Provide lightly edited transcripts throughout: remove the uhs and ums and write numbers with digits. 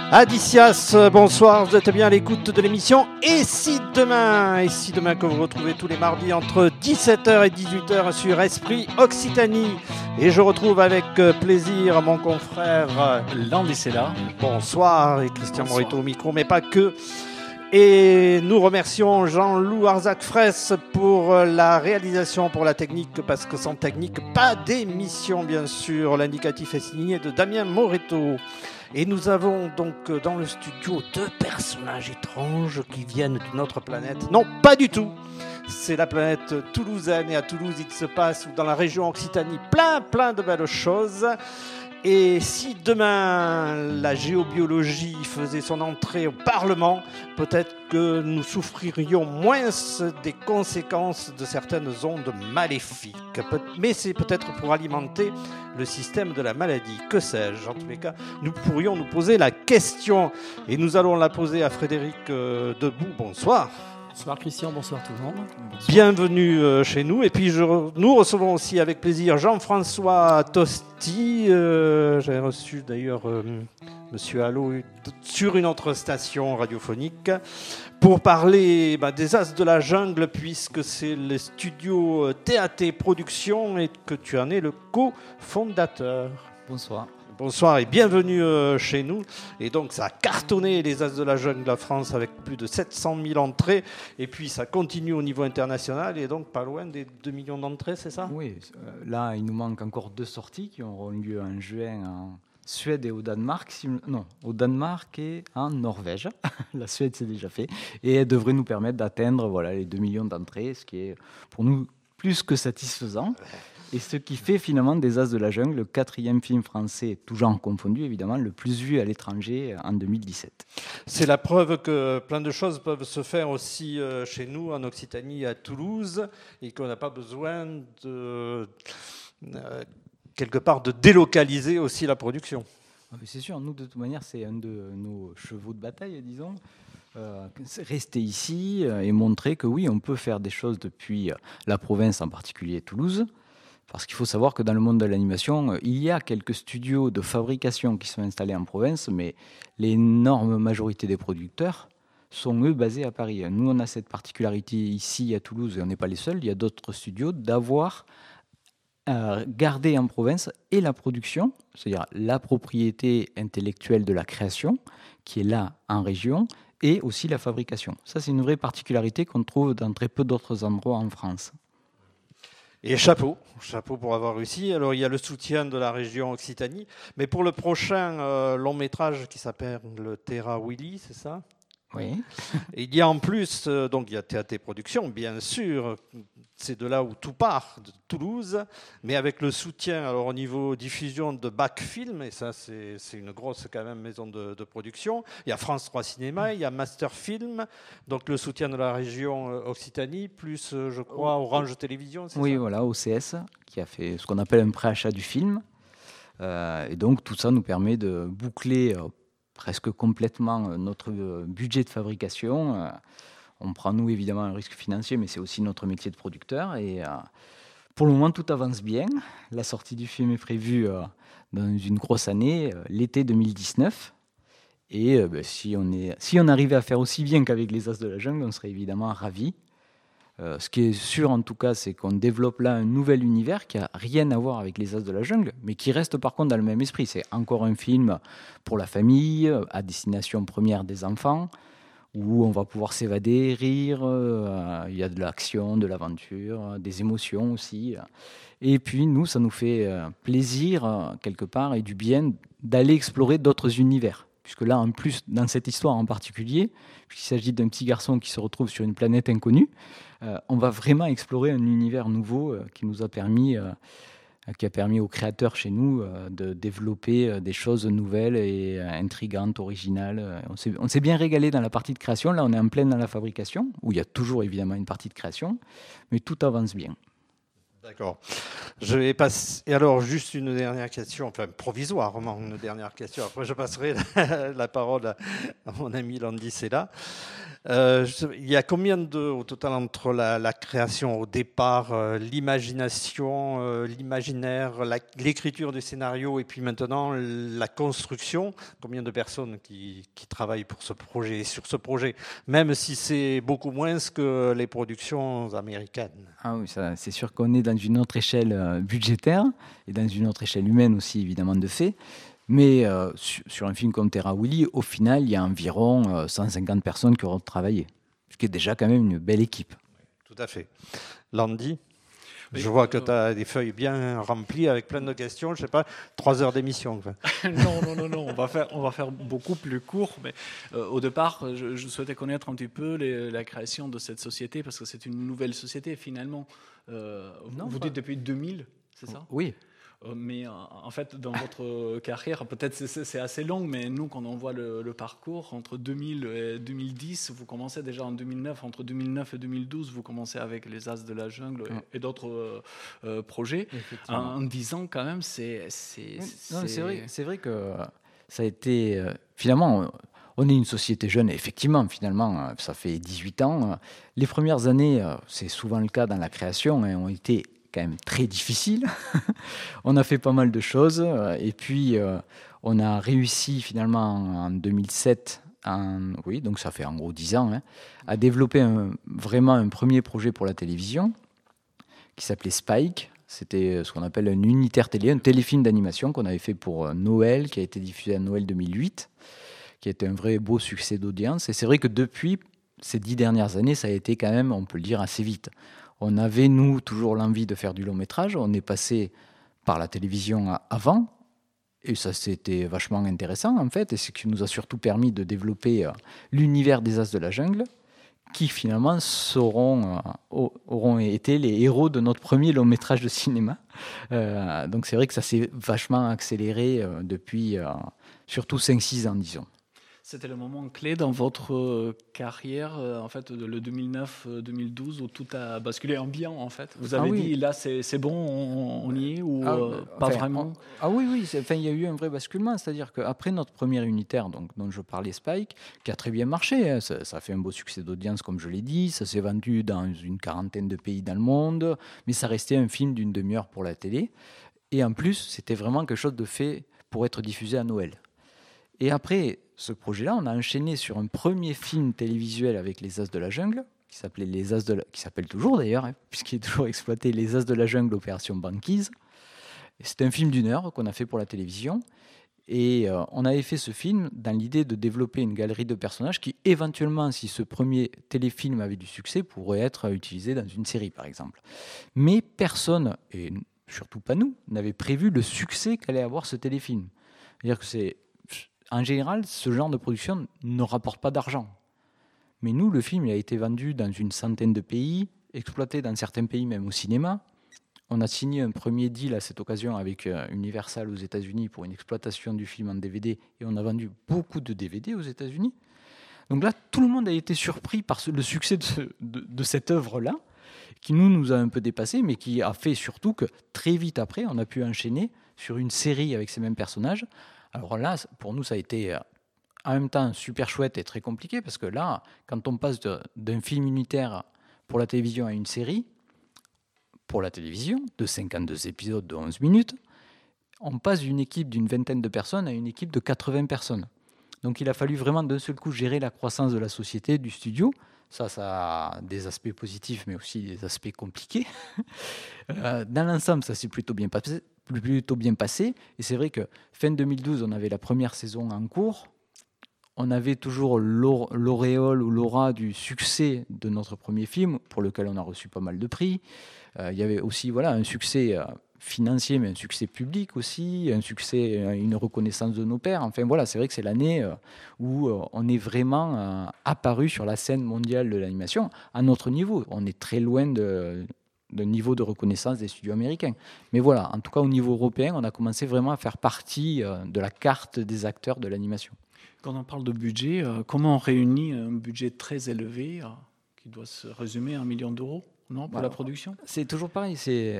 Adicias, bonsoir, vous êtes bien à l'écoute de l'émission Et si demain que vous retrouvez tous les mardis entre 17h et 18h sur Esprit Occitanie. Et je retrouve avec plaisir mon confrère Landis est là. Bonsoir, et Christian Morito au micro, mais pas que. Et nous remercions Jean-Loup Arzac-Fraisse pour la réalisation, pour la technique, parce que sans technique, pas d'émission, bien sûr. L'indicatif est signé de Damien Moreto. Et nous avons donc dans le studio deux personnages étranges qui viennent d'une autre planète. Non, pas du tout. C'est la planète toulousaine, et à Toulouse, il se passe, dans la région Occitanie, plein de belles choses. Et si demain la géobiologie faisait son entrée au Parlement, peut-être que nous souffririons moins des conséquences de certaines ondes maléfiques. Mais c'est peut-être pour alimenter le système de la maladie. Que sais-je ? En tous les cas, nous pourrions nous poser la question. Et nous allons la poser à Frédéric Debout. Bonsoir. Bonsoir Christian, bonsoir tout le monde. Bonsoir. Bienvenue chez nous. Et puis nous recevons aussi avec plaisir Jean-François Tosti. J'ai reçu d'ailleurs Monsieur Allo sur une autre station radiophonique pour parler des As de la Jungle, puisque c'est le studio TAT Productions et que tu en es le cofondateur. Bonsoir. Bonsoir et bienvenue chez nous. Et donc ça a cartonné les As de la Jungle de la France avec plus de 700 000 entrées. Et puis ça continue au niveau international et donc pas loin des 2 millions d'entrées, c'est ça ? Oui, là il nous manque encore 2 sorties qui auront lieu en juin en Suède et au Danemark. Au Danemark et en Norvège. La Suède c'est déjà fait. Et elle devrait nous permettre d'atteindre les 2 millions d'entrées, ce qui est pour nous plus que satisfaisant. Et ce qui fait finalement des As de la Jungle le 4e film français, tout genre confondu évidemment, le plus vu à l'étranger en 2017. C'est la preuve que plein de choses peuvent se faire aussi chez nous, en Occitanie, à Toulouse, et qu'on n'a pas besoin de, quelque part, de délocaliser aussi la production. C'est sûr, nous de toute manière, c'est un de nos chevaux de bataille, disons. Rester ici et montrer que oui, on peut faire des choses depuis la province, en particulier Toulouse. Parce qu'il faut savoir que dans le monde de l'animation, il y a quelques studios de fabrication qui sont installés en province, mais l'énorme majorité des producteurs sont, eux, basés à Paris. Nous, on a cette particularité ici à Toulouse, et on n'est pas les seuls, il y a d'autres studios, d'avoir gardé en province et la production, c'est-à-dire la propriété intellectuelle de la création, qui est là en région, et aussi la fabrication. Ça, c'est une vraie particularité qu'on trouve dans très peu d'autres endroits en France. Et chapeau pour avoir réussi. Alors il y a le soutien de la région Occitanie, mais pour le prochain long métrage qui s'appelle le Terra Willy, c'est ça ? Oui. Et il y a en plus, donc il y a TAT Productions, bien sûr, c'est de là où tout part, de Toulouse, mais avec le soutien, alors au niveau diffusion de Bac Film, et ça c'est une grosse quand même maison de production. Il y a France 3 Cinéma, il y a Master Film, donc le soutien de la région Occitanie, plus je crois Orange Télévision, c'est oui, ça ? voilà, OCS, qui a fait ce qu'on appelle un préachat du film. Et donc tout ça nous permet de boucler presque complètement notre budget de fabrication. On prend, nous, évidemment, un risque financier, mais c'est aussi notre métier de producteur. Et pour le moment, tout avance bien. La sortie du film est prévue dans une grosse année, l'été 2019. Et si on arrivait à faire aussi bien qu'avec les As de la Jungle, on serait évidemment ravis. Ce qui est sûr, en tout cas, c'est qu'on développe là un nouvel univers qui n'a rien à voir avec les As de la Jungle, mais qui reste par contre dans le même esprit. C'est encore un film pour la famille, à destination première des enfants, où on va pouvoir s'évader, rire, il y a de l'action, de l'aventure, des émotions aussi. Et puis nous, ça nous fait plaisir, quelque part, et du bien d'aller explorer d'autres univers. Puisque là, en plus, dans cette histoire en particulier, puisqu'il s'agit d'un petit garçon qui se retrouve sur une planète inconnue, on va vraiment explorer un univers nouveau qui a permis aux créateurs chez nous de développer des choses nouvelles et intrigantes, originales. On s'est bien régalé dans la partie de création. Là, on est en pleine dans la fabrication, où il y a toujours évidemment une partie de création, mais tout avance bien. D'accord. Je vais passer. Et alors, juste une dernière question, enfin provisoirement une dernière question. Après, je passerai la parole à mon ami Landis est là. Il y a combien au total entre la création au départ, l'imagination, l'imaginaire, l'écriture du scénario et puis maintenant la construction? Combien de personnes qui travaillent pour ce projet, sur ce projet, même si c'est beaucoup moins que les productions américaines? Ah oui, ça, c'est sûr qu'on est dans une autre échelle budgétaire et dans une autre échelle humaine aussi, évidemment, de fait. Mais sur un film comme Terra Willy, au final, il y a environ 150 personnes qui auront travaillé, ce qui est déjà quand même une belle équipe. Tout à fait. Landy, je vois que tu as des feuilles bien remplies avec plein de questions. Je ne sais pas, 3 heures d'émission. Non, on va faire beaucoup plus court. Mais au départ, je souhaitais connaître un petit peu la création de cette société, parce que c'est une nouvelle société finalement. Vous dites depuis 2000, c'est ça? Oui. Mais en fait, dans votre carrière, peut-être c'est assez long, mais nous, quand on voit le parcours, entre 2000 et 2010, vous commencez déjà en 2009, entre 2009 et 2012, vous commencez avec les As de la Jungle et d'autres projets. En 10 ans, quand même, c'est vrai que ça a été... finalement, on est une société jeune, et effectivement, finalement, ça fait 18 ans. Les premières années, c'est souvent le cas dans la création, ont été quand même très difficile. On a fait pas mal de choses et puis on a réussi finalement en 2007, donc ça fait en gros 10 ans, à développer vraiment un premier projet pour la télévision qui s'appelait Spike. C'était ce qu'on appelle un unitaire télé, un téléfilm d'animation qu'on avait fait pour Noël, qui a été diffusé à Noël 2008, qui a été un vrai beau succès d'audience. Et c'est vrai que depuis ces 10 dernières années, ça a été quand même, on peut le dire, assez vite. On avait, nous, toujours l'envie de faire du long métrage. On est passé par la télévision avant. Et ça, c'était vachement intéressant, en fait. Et c'est ce qui nous a surtout permis de développer l'univers des As de la Jungle, qui, finalement, auront été les héros de notre premier long métrage de cinéma. Donc, c'est vrai que ça s'est vachement accéléré depuis surtout 5-6 ans, disons. C'était le moment clé dans votre carrière, en fait, le 2009-2012, où tout a basculé en bien, en fait. Vous avez dit, là, c'est bon, on y est, ou pas vraiment? Oui. Il y a eu un vrai basculement. C'est-à-dire qu'après notre premier unitaire, dont je parlais, Spike, qui a très bien marché, ça a fait un beau succès d'audience, comme je l'ai dit. Ça s'est vendu dans une 40aine de pays dans le monde. Mais ça restait un film d'une demi-heure pour la télé. Et en plus, c'était vraiment quelque chose de fait pour être diffusé à Noël. Et après ce projet-là, on a enchaîné sur un premier film télévisuel avec les As de la Jungle, qui s'appelle toujours d'ailleurs, puisqu'il est toujours exploité, les As de la Jungle, Opération Banquise. C'est un film d'1 heure qu'on a fait pour la télévision. Et on avait fait ce film dans l'idée de développer une galerie de personnages qui, éventuellement, si ce premier téléfilm avait du succès, pourrait être utilisé dans une série, par exemple. Mais personne, et surtout pas nous, n'avait prévu le succès qu'allait avoir ce téléfilm. C'est-à-dire que en général, ce genre de production ne rapporte pas d'argent. Mais nous, le film, il a été vendu dans une centaine de pays, exploité dans certains pays même au cinéma. On a signé un premier deal à cette occasion avec Universal aux États-Unis pour une exploitation du film en DVD, et on a vendu beaucoup de DVD aux États-Unis. Donc là, tout le monde a été surpris par le succès de cette œuvre-là, qui nous a un peu dépassé, mais qui a fait surtout que très vite après, on a pu enchaîner sur une série avec ces mêmes personnages. Alors là, pour nous, ça a été en même temps super chouette et très compliqué, parce que là, quand on passe d'un film unitaire pour la télévision à une série, pour la télévision, de 52 épisodes de 11 minutes, on passe d'une équipe d'une 20aine de personnes à une équipe de 80 personnes. Donc il a fallu vraiment d'un seul coup gérer la croissance de la société, du studio. Ça a des aspects positifs, mais aussi des aspects compliqués. Dans l'ensemble, ça s'est plutôt bien passé. Et c'est vrai que fin 2012, on avait la première saison en cours. On avait toujours l'auréole ou l'aura du succès de notre premier film, pour lequel on a reçu pas mal de prix. Il y avait aussi un succès financier, mais un succès public aussi, un succès, une reconnaissance de nos pairs. Enfin voilà, c'est vrai que c'est l'année où on est vraiment apparu sur la scène mondiale de l'animation à notre niveau. On est très loin d'un niveau de reconnaissance des studios américains. Mais voilà, en tout cas au niveau européen, on a commencé vraiment à faire partie de la carte des acteurs de l'animation. Quand on parle de budget, comment on réunit un budget très élevé qui doit se résumer à 1 million d'euros pour la production? C'est toujours pareil.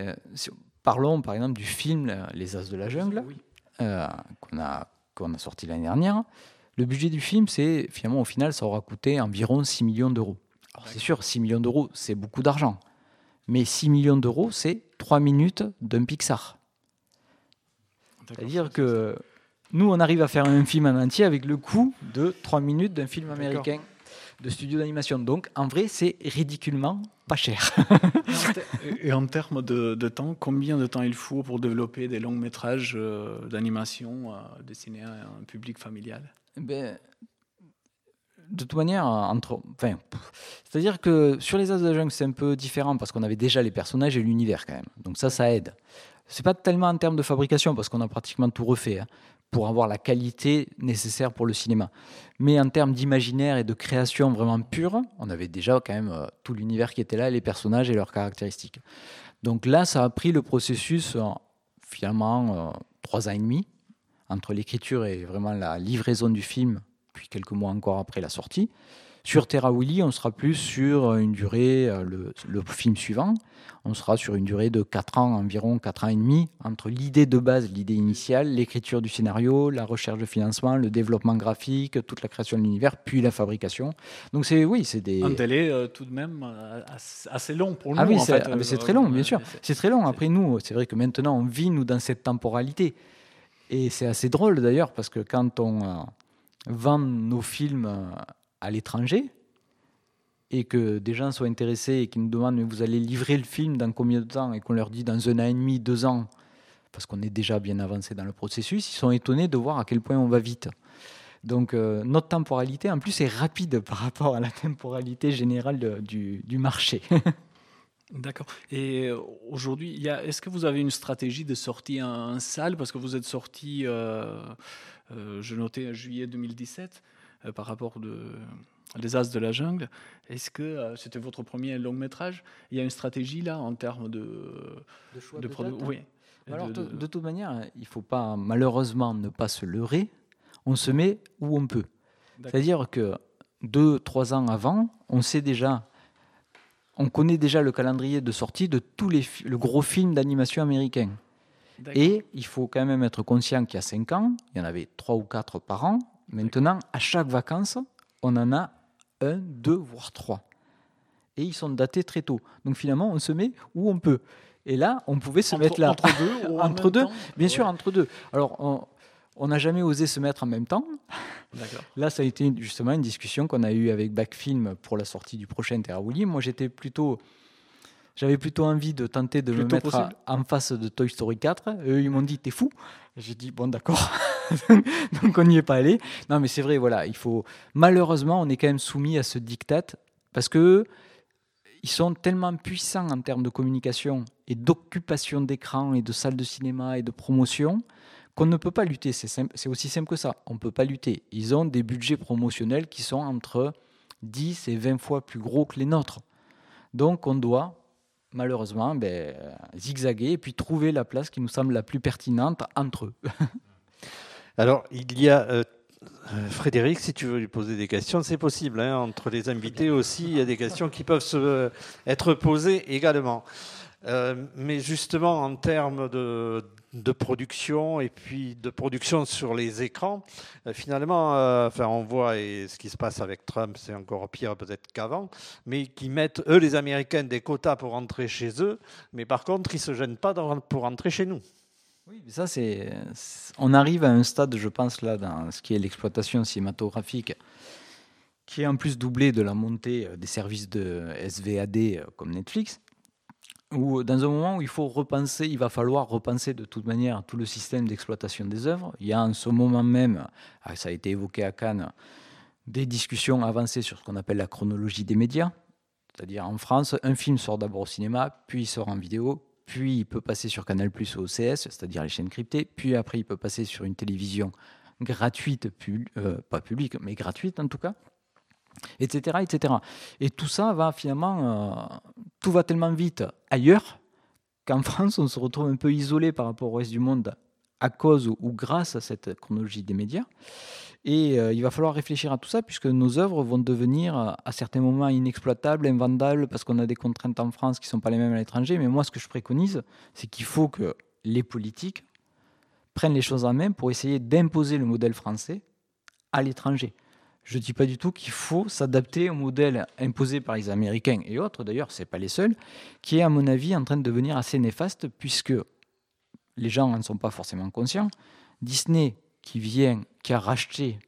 Parlons par exemple du film Les As de la Jungle, qu'on a sorti l'année dernière. Le budget du film, c'est finalement, au final, ça aura coûté environ 6 millions d'euros. Alors, c'est sûr, 6 millions d'euros, c'est beaucoup d'argent. Mais 6 millions d'euros, c'est 3 minutes d'un Pixar. C'est-à-dire que nous, on arrive à faire un film en entier avec le coût de 3 minutes d'un film américain de studio d'animation. Donc, en vrai, c'est ridiculement pas cher. Et en termes de temps, combien de temps il faut pour développer des longs métrages d'animation destinés à un public familial? De toute manière, c'est-à-dire que sur les As de la Jungle, c'est un peu différent parce qu'on avait déjà les personnages et l'univers quand même. Donc ça aide. C'est pas tellement en termes de fabrication parce qu'on a pratiquement tout refait pour avoir la qualité nécessaire pour le cinéma. Mais en termes d'imaginaire et de création vraiment pure, on avait déjà quand même tout l'univers qui était là, les personnages et leurs caractéristiques. Donc là, ça a pris le processus finalement 3 ans et demi entre l'écriture et vraiment la livraison du film, puis quelques mois encore après la sortie. Sur Terra Willy, on sera plus sur une durée, le film suivant, on sera sur une durée de 4 ans, environ 4 ans et demi, entre l'idée de base, l'idée initiale, l'écriture du scénario, la recherche de financement, le développement graphique, toute la création de l'univers, puis la fabrication. Donc c'est des... Un délai tout de même assez long pour nous. Oui, c'est très long, bien sûr. C'est très long. Après nous, c'est vrai que maintenant, on vit, nous, dans cette temporalité. Et c'est assez drôle, d'ailleurs, parce que quand on vend nos films à l'étranger et que des gens sont intéressés et qui nous demandent mais vous allez livrer le film dans combien de temps et qu'on leur dit dans 1 an et demi, 2 ans parce qu'on est déjà bien avancé dans le processus, ils sont étonnés de voir à quel point on va vite. Donc notre temporalité en plus est rapide par rapport à la temporalité générale du marché. D'accord. Et aujourd'hui, est-ce que vous avez une stratégie de sortie en salle parce que vous êtes sorti, je notais juillet 2017 par rapport Les As de la Jungle. Est-ce que c'était votre premier long métrage? Il y a une stratégie là en termes de choix de date. Oui. Alors de toute manière, il ne faut pas malheureusement ne pas se leurrer. On se met où on peut. D'accord. C'est-à-dire que 2-3 ans avant, on connaît déjà le calendrier de sortie de tous le gros film d'animation américain. D'accord. Et il faut quand même être conscient qu'il y a 5 ans, il y en avait 3 ou 4 par an. Maintenant, à chaque vacances, on en a 1, 2, voire 3. Et ils sont datés très tôt. Donc finalement, on se met où on peut. Et là, on pouvait se mettre là. Entre deux ou entre deux, bien sûr, entre deux. Alors, on n'a jamais osé se mettre en même temps. D'accord. Là, ça a été justement une discussion qu'on a eue avec Backfilm pour la sortie du prochain Terra Willy. Moi, j'avais plutôt envie de tenter de me mettre en face de Toy Story 4. Eux, ils m'ont dit, t'es fou. J'ai dit, bon, d'accord. Donc, on n'y est pas allé. Non, mais c'est vrai, voilà. Malheureusement, on est quand même soumis à ce diktat parce qu'ils sont tellement puissants en termes de communication et d'occupation d'écran et de salles de cinéma et de promotion qu'on ne peut pas lutter. C'est aussi simple que ça. On ne peut pas lutter. Ils ont des budgets promotionnels qui sont entre 10 et 20 fois plus gros que les nôtres. Donc, on doit malheureusement zigzaguer et puis trouver la place qui nous semble la plus pertinente entre eux. Alors, il y a Frédéric, si tu veux lui poser des questions, c'est possible. Entre les invités aussi, il y a des questions qui peuvent être posées également. Mais justement, en termes de production et puis de production sur les écrans, finalement, on voit ce qui se passe avec Trump, c'est encore pire peut-être qu'avant, mais qui mettent, eux, les Américains, des quotas pour rentrer chez eux, mais par contre, ils ne se gênent pas pour rentrer chez nous. Oui, mais ça, on arrive à un stade, je pense, là, dans ce qui est l'exploitation cinématographique, qui est en plus doublé de la montée des services de SVAD comme Netflix, où dans un moment où il va falloir repenser de toute manière tout le système d'exploitation des œuvres. Il y a en ce moment même, ça a été évoqué à Cannes, des discussions avancées sur ce qu'on appelle la chronologie des médias. C'est-à-dire en France, un film sort d'abord au cinéma, puis il sort en vidéo, puis il peut passer sur Canal+ ou OCS, c'est-à-dire les chaînes cryptées, puis après il peut passer sur une télévision gratuite, pas publique, mais gratuite en tout cas, etc., etc. Et tout ça va finalement, tout va tellement vite ailleurs qu'en France, on se retrouve un peu isolé par rapport au reste du monde à cause ou grâce à cette chronologie des médias. Et il va falloir réfléchir à tout ça puisque nos œuvres vont devenir à certains moments inexploitables, invendables, parce qu'on a des contraintes en France qui ne sont pas les mêmes à l'étranger. Mais moi, ce que je préconise, c'est qu'il faut que les politiques prennent les choses en main pour essayer d'imposer le modèle français à l'étranger. Je ne dis pas du tout qu'il faut s'adapter au modèle imposé par les Américains et autres, d'ailleurs, ce n'est pas les seuls, qui est, à mon avis, en train de devenir assez néfaste, puisque les gens n'en sont pas forcément conscients. Disney, qui a racheté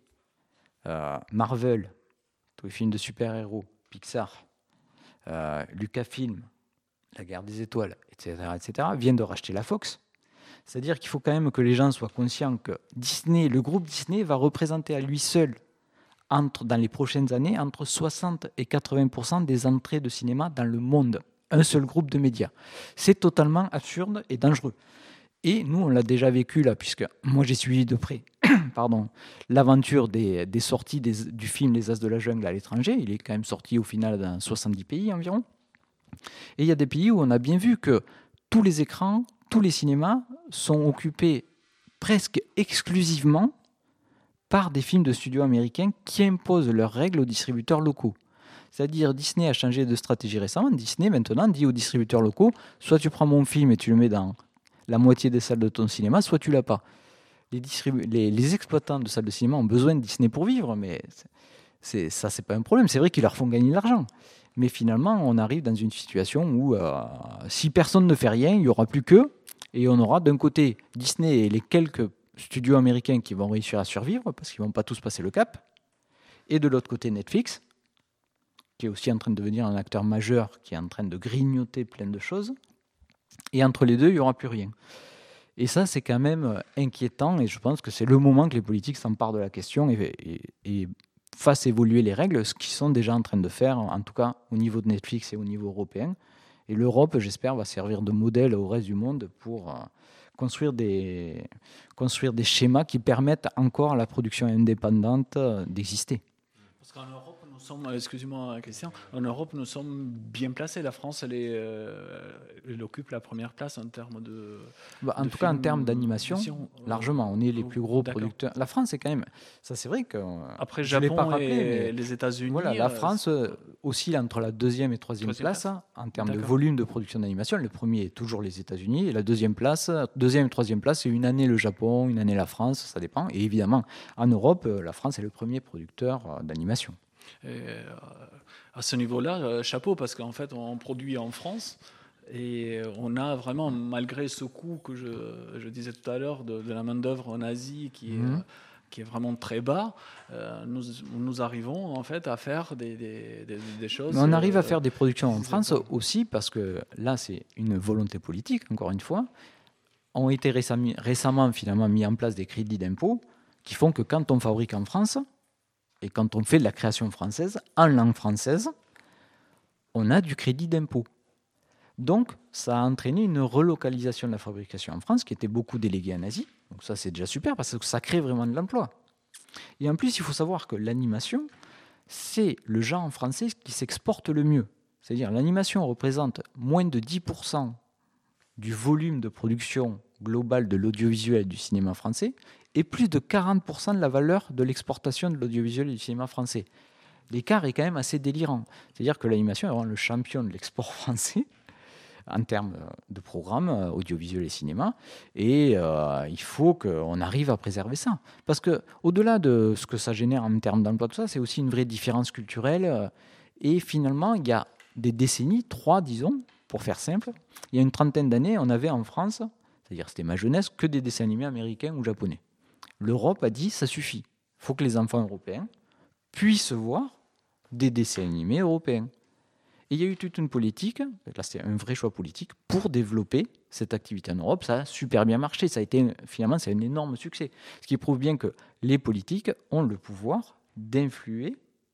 Marvel, tous les films de super-héros, Pixar, Lucasfilm, La Guerre des Étoiles, etc., vient de racheter la Fox. C'est-à-dire qu'il faut quand même que les gens soient conscients que Disney, le groupe Disney, va représenter à lui seul, dans les prochaines années, entre 60 et 80% des entrées de cinéma dans le monde. Un seul groupe de médias. C'est totalement absurde et dangereux. Et nous, on l'a déjà vécu là, puisque moi j'ai suivi de près l'aventure des sorties du film Les As de la Jungle à l'étranger. Il est quand même sorti au final dans 70 pays environ. Et il y a des pays où on a bien vu que tous les écrans, tous les cinémas sont occupés presque exclusivement par des films de studios américains qui imposent leurs règles aux distributeurs locaux. C'est-à-dire, Disney a changé de stratégie récemment. Disney, maintenant, dit aux distributeurs locaux, soit tu prends mon film et tu le mets dans la moitié des salles de ton cinéma, soit tu l'as pas. Les exploitants de salles de cinéma ont besoin de Disney pour vivre, mais ça, c'est pas un problème. C'est vrai qu'ils leur font gagner de l'argent. Mais finalement, on arrive dans une situation où si personne ne fait rien, il n'y aura plus qu'eux. Et on aura d'un côté Disney et les quelques studios américains qui vont réussir à survivre, parce qu'ils ne vont pas tous passer le cap. Et de l'autre côté, Netflix, qui est aussi en train de devenir un acteur majeur, qui est en train de grignoter plein de choses. Et entre les deux, il n'y aura plus rien. Et ça, c'est quand même inquiétant. Et je pense que c'est le moment que les politiques s'emparent de la question et fassent évoluer les règles, ce qu'ils sont déjà en train de faire, en tout cas au niveau de Netflix et au niveau européen. Et l'Europe, j'espère, va servir de modèle au reste du monde pour construire des schémas qui permettent encore à la production indépendante d'exister. Parce qu'en Europe, nous sommes, excusez-moi Christian, en Europe, nous sommes bien placés. La France, elle occupe la première place en termes de... En tout cas, en termes d'animation, largement. On est les plus gros producteurs. La France, c'est quand même... Ça, c'est vrai que... Après Japon et les États-Unis... Voilà, la France oscille entre la deuxième et troisième place en termes de volume de production d'animation. Le premier est toujours les États-Unis. Et la deuxième et troisième place, c'est une année le Japon, une année la France, ça dépend. Et évidemment, en Europe, la France est le premier producteur d'animation. À ce niveau-là, chapeau, parce qu'en fait, on produit en France et on a vraiment, malgré ce coût que je disais tout à l'heure de la main-d'œuvre en Asie qui est vraiment très bas, nous arrivons en fait à faire des choses. Mais on arrive à faire des productions en France aussi parce que là, c'est une volonté politique, encore une fois. Ont été récemment finalement mis en place des crédits d'impôt qui font que quand on fabrique en France, et quand on fait de la création française, en langue française, on a du crédit d'impôt. Donc, ça a entraîné une relocalisation de la fabrication en France, qui était beaucoup déléguée en Asie. Donc ça, c'est déjà super, parce que ça crée vraiment de l'emploi. Et en plus, il faut savoir que l'animation, c'est le genre français qui s'exporte le mieux. C'est-à-dire l'animation représente moins de 10% du volume de production globale de l'audiovisuel du cinéma français, et plus de 40% de la valeur de l'exportation de l'audiovisuel du cinéma français. L'écart est quand même assez délirant. C'est-à-dire que l'animation est vraiment le champion de l'export français en termes de programmes audiovisuels et cinéma. Et il faut qu'on arrive à préserver ça. Parce qu'au-delà de ce que ça génère en termes d'emploi, tout ça, c'est aussi une vraie différence culturelle. Et finalement, il y a des décennies, 3 disons, pour faire simple, il y a une trentaine d'années, on avait en France, c'est-à-dire c'était ma jeunesse, que des dessins animés américains ou japonais. L'Europe a dit, ça suffit. Il faut que les enfants européens puissent voir des dessins animés européens. Et il y a eu toute une politique, là c'était un vrai choix politique, pour développer cette activité en Europe. Ça a super bien marché. Finalement, c'est un énorme succès. Ce qui prouve bien que les politiques ont le pouvoir d'influer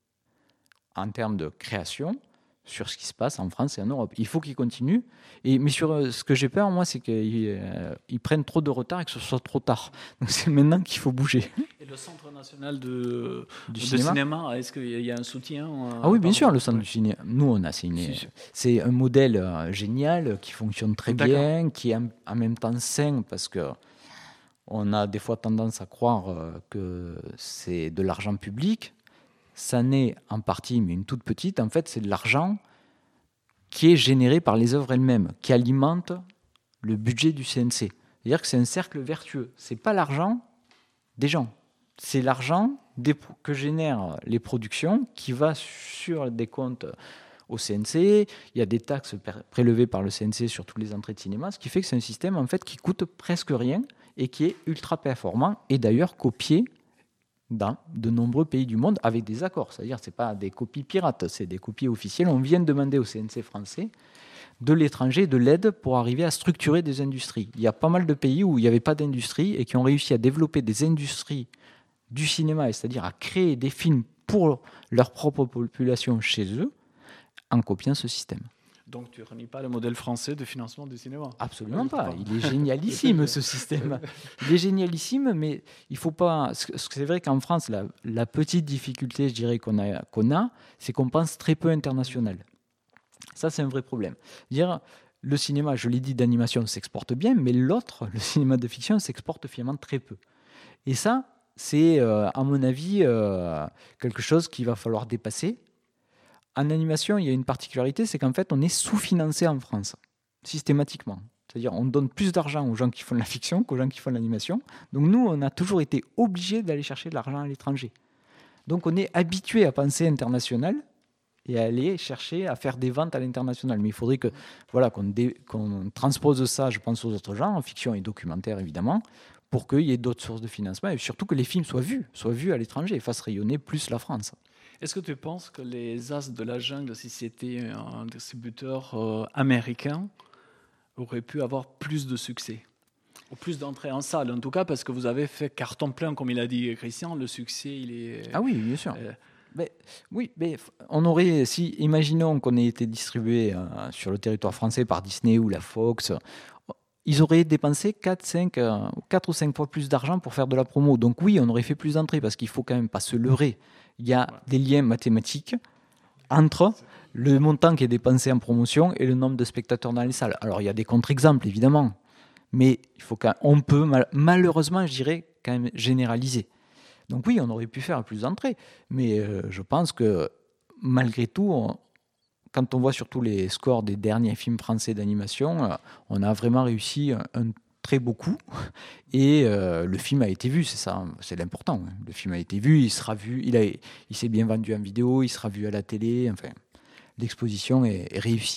en termes de création sur ce qui se passe en France et en Europe. Il faut qu'ils continuent. Mais sur ce que j'ai peur, moi, c'est qu'ils prennent trop de retard et que ce soit trop tard. Donc c'est maintenant qu'il faut bouger. Et le Centre national du cinéma, est-ce qu'il y a un soutien Ah oui, bien sûr, le Centre du cinéma. Nous, on a signé. C'est un modèle génial qui fonctionne très bien, qui est en même temps sain, parce que on a des fois tendance à croire que c'est de l'argent public. Ça n'est en partie, mais une toute petite, en fait, c'est de l'argent qui est généré par les œuvres elles-mêmes, qui alimente le budget du CNC. C'est-à-dire que c'est un cercle vertueux. Ce n'est pas l'argent des gens, c'est l'argent que génèrent les productions qui va sur des comptes au CNC. Il y a des taxes prélevées par le CNC sur toutes les entrées de cinéma, ce qui fait que c'est un système en fait qui coûte presque rien et qui est ultra performant et d'ailleurs copié dans de nombreux pays du monde avec des accords. C'est-à-dire que ce n'est pas des copies pirates, c'est des copies officielles. On vient de demander au CNC français de l'étranger de l'aide pour arriver à structurer des industries. Il y a pas mal de pays où il n'y avait pas d'industrie et qui ont réussi à développer des industries du cinéma, c'est-à-dire à créer des films pour leur propre population chez eux en copiant ce système. Donc tu ne renies pas le modèle français de financement du cinéma? Absolument pas. Il est génialissime ce système. Il est génialissime, mais il faut pas. C'est vrai qu'en France, la petite difficulté, je dirais qu'on a, c'est qu'on pense très peu international. Ça, c'est un vrai problème. Dire le cinéma, je l'ai dit, d'animation s'exporte bien, mais l'autre, le cinéma de fiction, s'exporte finalement très peu. Et ça, c'est, à mon avis, quelque chose qu'il va falloir dépasser. En animation, il y a une particularité, c'est qu'en fait, on est sous-financé en France, systématiquement. C'est-à-dire on donne plus d'argent aux gens qui font de la fiction qu'aux gens qui font de l'animation. Donc nous, on a toujours été obligés d'aller chercher de l'argent à l'étranger. Donc on est habitué à penser international et à aller chercher à faire des ventes à l'international. Mais il faudrait que, voilà, qu'on transpose ça, je pense, aux autres genres, fiction et documentaire évidemment, pour qu'il y ait d'autres sources de financement et surtout que les films soient vus à l'étranger et fassent rayonner plus la France. Est-ce que tu penses que les As de la jungle, si c'était un distributeur américain, auraient pu avoir plus de succès ou plus d'entrées en salle? En tout cas, parce que vous avez fait carton plein, comme il a dit Christian, le succès, il est... Ah oui, bien sûr. Mais on aurait, si imaginons qu'on ait été distribué sur le territoire français par Disney ou la Fox, ils auraient dépensé 4 ou 5 fois plus d'argent pour faire de la promo. Donc oui, on aurait fait plus d'entrées parce qu'il faut quand même pas se leurrer. Il y a des liens mathématiques entre le montant qui est dépensé en promotion et le nombre de spectateurs dans les salles. Alors il y a des contre-exemples évidemment, mais on peut malheureusement, je dirais, quand même généraliser. Donc oui, on aurait pu faire plus d'entrées, mais je pense que malgré tout, quand on voit surtout les scores des derniers films français d'animation, on a vraiment réussi un très beau coup et le film a été vu, c'est ça, c'est l'important. Le film a été vu, il sera vu, il s'est bien vendu en vidéo, il sera vu à la télé, enfin, l'exposition est réussie.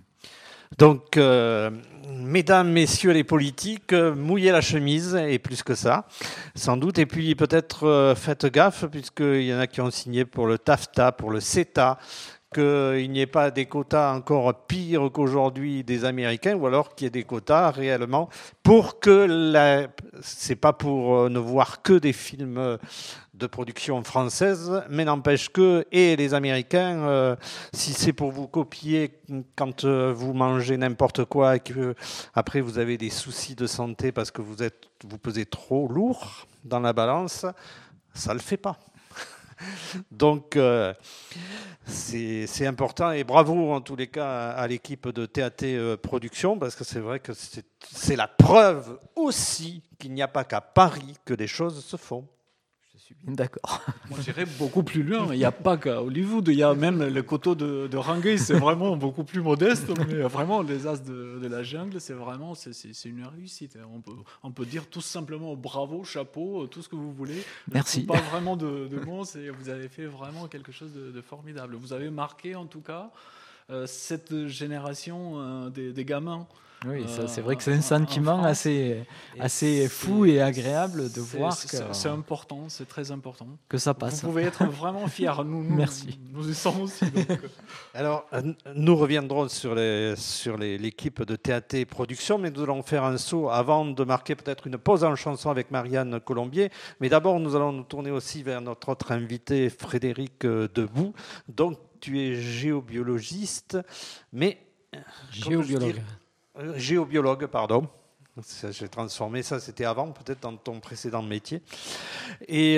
Donc, mesdames, messieurs les politiques, mouillez la chemise et plus que ça, sans doute. Et puis peut-être faites gaffe, puisqu'il y en a qui ont signé pour le TAFTA, pour le CETA, qu'il n'y ait pas des quotas encore pires qu'aujourd'hui des Américains, ou alors qu'il y ait des quotas réellement pour que c'est pas pour ne voir que des films de production française, mais n'empêche que, et les Américains, si c'est pour vous copier quand vous mangez n'importe quoi et que après vous avez des soucis de santé parce que vous pesez trop lourd dans la balance, ça le fait pas. Donc c'est important et bravo en tous les cas à l'équipe de TAT Productions parce que c'est vrai que c'est la preuve aussi qu'il n'y a pas qu'à Paris que les choses se font. Je suis bien d'accord. Moi, j'irais beaucoup plus loin. Il n'y a pas qu'à Hollywood. Il y a même le coteau de Rangueil, c'est vraiment beaucoup plus modeste. Mais vraiment, les As de la jungle, c'est vraiment c'est une réussite. On peut dire tout simplement bravo, chapeau, tout ce que vous voulez. Merci. Pas vraiment de mots. Vous avez fait vraiment quelque chose de formidable. Vous avez marqué, en tout cas, cette génération des gamins. Oui, ça, c'est vrai que c'est un sentiment assez fou et agréable de voir que... C'est important, c'est très important. Que ça passe. Vous pouvez être vraiment fiers. Merci. Nous y sommes aussi. Donc. Alors, nous reviendrons sur l'équipe de TAT Productions, mais nous allons faire un saut avant de marquer peut-être une pause en chanson avec Marianne Colombier. Mais d'abord, nous allons nous tourner aussi vers notre autre invité, Frédéric Debout. Donc, tu es géobiologiste, mais... Géobiologue, pardon. J'ai transformé ça, c'était avant, peut-être dans ton précédent métier. Et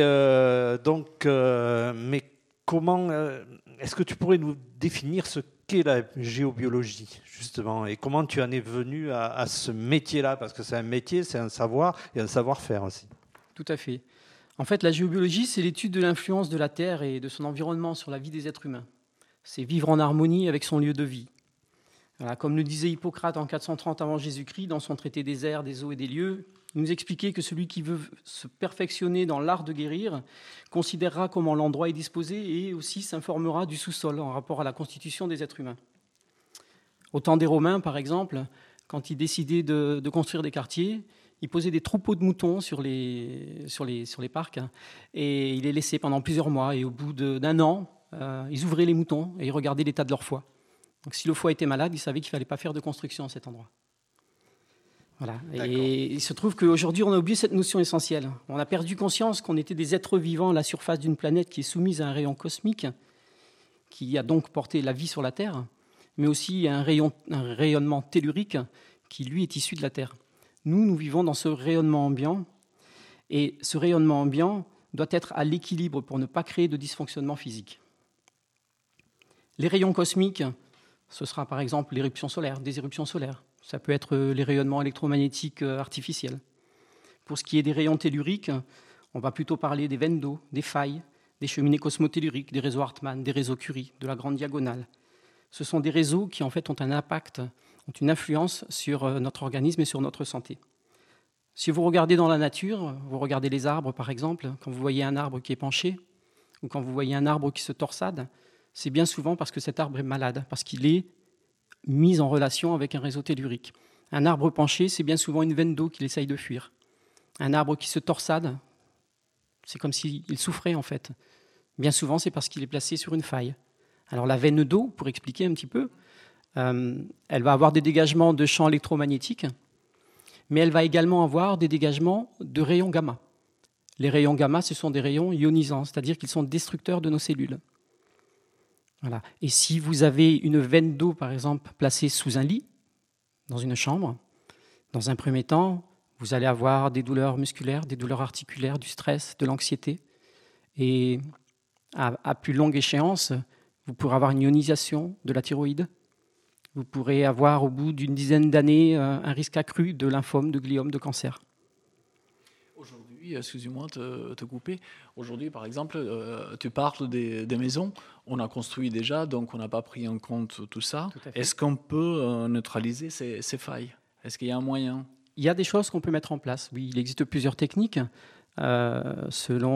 mais comment est-ce que tu pourrais nous définir ce qu'est la géobiologie, justement, et comment tu en es venu à ce métier-là, parce que c'est un métier, c'est un savoir et un savoir-faire aussi. Tout à fait. En fait, la géobiologie, c'est l'étude de l'influence de la Terre et de son environnement sur la vie des êtres humains. C'est vivre en harmonie avec son lieu de vie. Voilà, comme le disait Hippocrate en 430 avant Jésus-Christ, dans son traité des airs, des eaux et des lieux, il nous expliquait que celui qui veut se perfectionner dans l'art de guérir considérera comment l'endroit est disposé et aussi s'informera du sous-sol en rapport à la constitution des êtres humains. Au temps des Romains, par exemple, quand ils décidaient de construire des quartiers, ils posaient des troupeaux de moutons sur les parcs et ils les laissaient pendant plusieurs mois. Et au bout d'un an, ils ouvraient les moutons et ils regardaient l'état de leur foie. Donc si le foie était malade, ils savaient qu'il ne fallait pas faire de construction à cet endroit. Voilà. Et il se trouve qu'aujourd'hui, on a oublié cette notion essentielle. On a perdu conscience qu'on était des êtres vivants à la surface d'une planète qui est soumise à un rayon cosmique, qui a donc porté la vie sur la Terre, mais aussi à un rayonnement tellurique qui, lui, est issu de la Terre. Nous vivons dans ce rayonnement ambiant, et ce rayonnement ambiant doit être à l'équilibre pour ne pas créer de dysfonctionnement physique. Les rayons cosmiques, ce sera par exemple l'éruption solaire, des éruptions solaires. Ça peut être les rayonnements électromagnétiques artificiels. Pour ce qui est des rayons telluriques, on va plutôt parler des veines d'eau, des failles, des cheminées cosmotelluriques, des réseaux Hartmann, des réseaux Curie, de la Grande Diagonale. Ce sont des réseaux qui en fait ont un impact, ont une influence sur notre organisme et sur notre santé. Si vous regardez dans la nature, vous regardez les arbres par exemple, quand vous voyez un arbre qui est penché, ou quand vous voyez un arbre qui se torsade, c'est bien souvent parce que cet arbre est malade, parce qu'il est mis en relation avec un réseau tellurique. Un arbre penché, c'est bien souvent une veine d'eau qu'il essaye de fuir. Un arbre qui se torsade, c'est comme s'il souffrait en fait. Bien souvent, c'est parce qu'il est placé sur une faille. Alors la veine d'eau, pour expliquer un petit peu, elle va avoir des dégagements de champs électromagnétiques, mais elle va également avoir des dégagements de rayons gamma. Les rayons gamma, ce sont des rayons ionisants, c'est-à-dire qu'ils sont destructeurs de nos cellules. Voilà. Et si vous avez une veine d'eau, par exemple, placée sous un lit, dans une chambre, dans un premier temps, vous allez avoir des douleurs musculaires, des douleurs articulaires, du stress, de l'anxiété. Et à plus longue échéance, vous pourrez avoir une ionisation de la thyroïde. Vous pourrez avoir, au bout d'une dizaine d'années, un risque accru de lymphome, de gliome, de cancer. Aujourd'hui, excusez-moi de te couper, aujourd'hui par exemple, tu parles des maisons, on a construit déjà, donc on n'a pas pris en compte tout ça. Est-ce qu'on peut neutraliser ces failles? Est-ce qu'il y a un moyen? Il y a des choses qu'on peut mettre en place, oui, il existe plusieurs techniques. Selon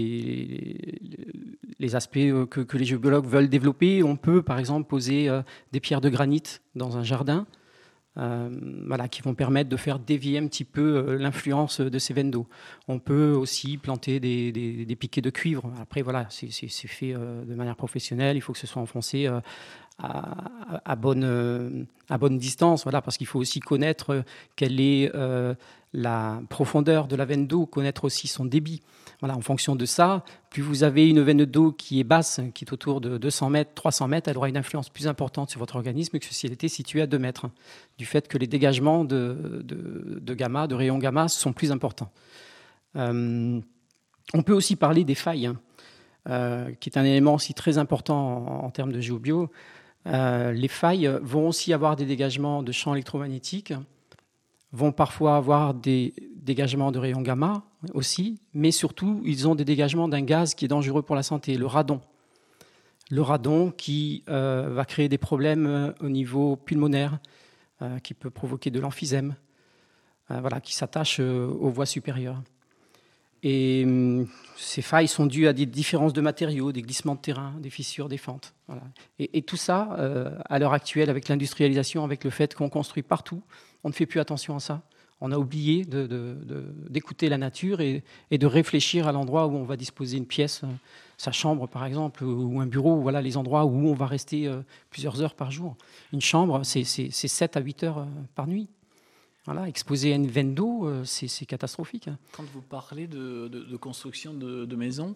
les aspects que les géobiologues veulent développer, on peut par exemple poser des pierres de granit dans un jardin, qui vont permettre de faire dévier un petit peu l'influence de ces veines d'eau. On peut aussi planter des piquets de cuivre. Après, voilà, c'est fait de manière professionnelle. Il faut que ce soit enfoncé à bonne distance, voilà, parce qu'il faut aussi connaître quelle est la profondeur de la veine d'eau, connaître aussi son débit. Voilà, en fonction de ça, plus vous avez une veine d'eau qui est basse, qui est autour de 200 mètres, 300 mètres, elle aura une influence plus importante sur votre organisme que si elle était située à 2 mètres, du fait que les dégagements de gamma, de rayons gamma, sont plus importants. On peut aussi parler des failles, qui est un élément aussi très important en termes de géobio. Les failles vont aussi avoir des dégagements de champs électromagnétiques, vont parfois avoir des dégagements de rayons gamma aussi, mais surtout, ils ont des dégagements d'un gaz qui est dangereux pour la santé, le radon. Le radon qui va créer des problèmes au niveau pulmonaire, qui peut provoquer de l'emphysème, qui s'attache aux voies supérieures. Et ces failles sont dues à des différences de matériaux, des glissements de terrain, des fissures, des fentes. Voilà. Et tout ça, à l'heure actuelle, avec l'industrialisation, avec le fait qu'on construit partout, on ne fait plus attention à ça. On a oublié d'écouter la nature et de réfléchir à l'endroit où on va disposer une pièce, sa chambre par exemple, ou un bureau, voilà les endroits où on va rester plusieurs heures par jour. Une chambre, c'est 7 à 8 heures par nuit. Voilà, exposé à une veine d'eau, c'est catastrophique. Quand vous parlez de construction de maisons,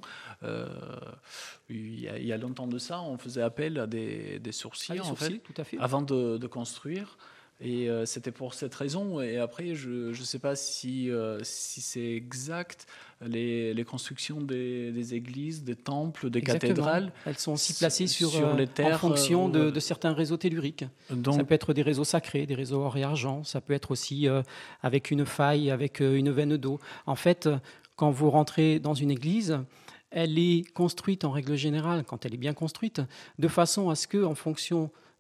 il y a longtemps de ça, on faisait appel à des sourciers, en fait, tout à fait. Avant de construire. Et c'était pour cette raison. Et après, je ne sais pas si c'est exact, les constructions des églises, des temples, des cathédrales. Elles sont aussi placées sur les terres, en fonction de certains réseaux telluriques. Donc, ça peut être des réseaux sacrés, des réseaux or et argent. Ça peut être aussi avec une faille, avec une veine d'eau. En fait, quand vous rentrez dans une église, elle est construite en règle générale, quand elle est bien construite, de façon à ce que, en fonction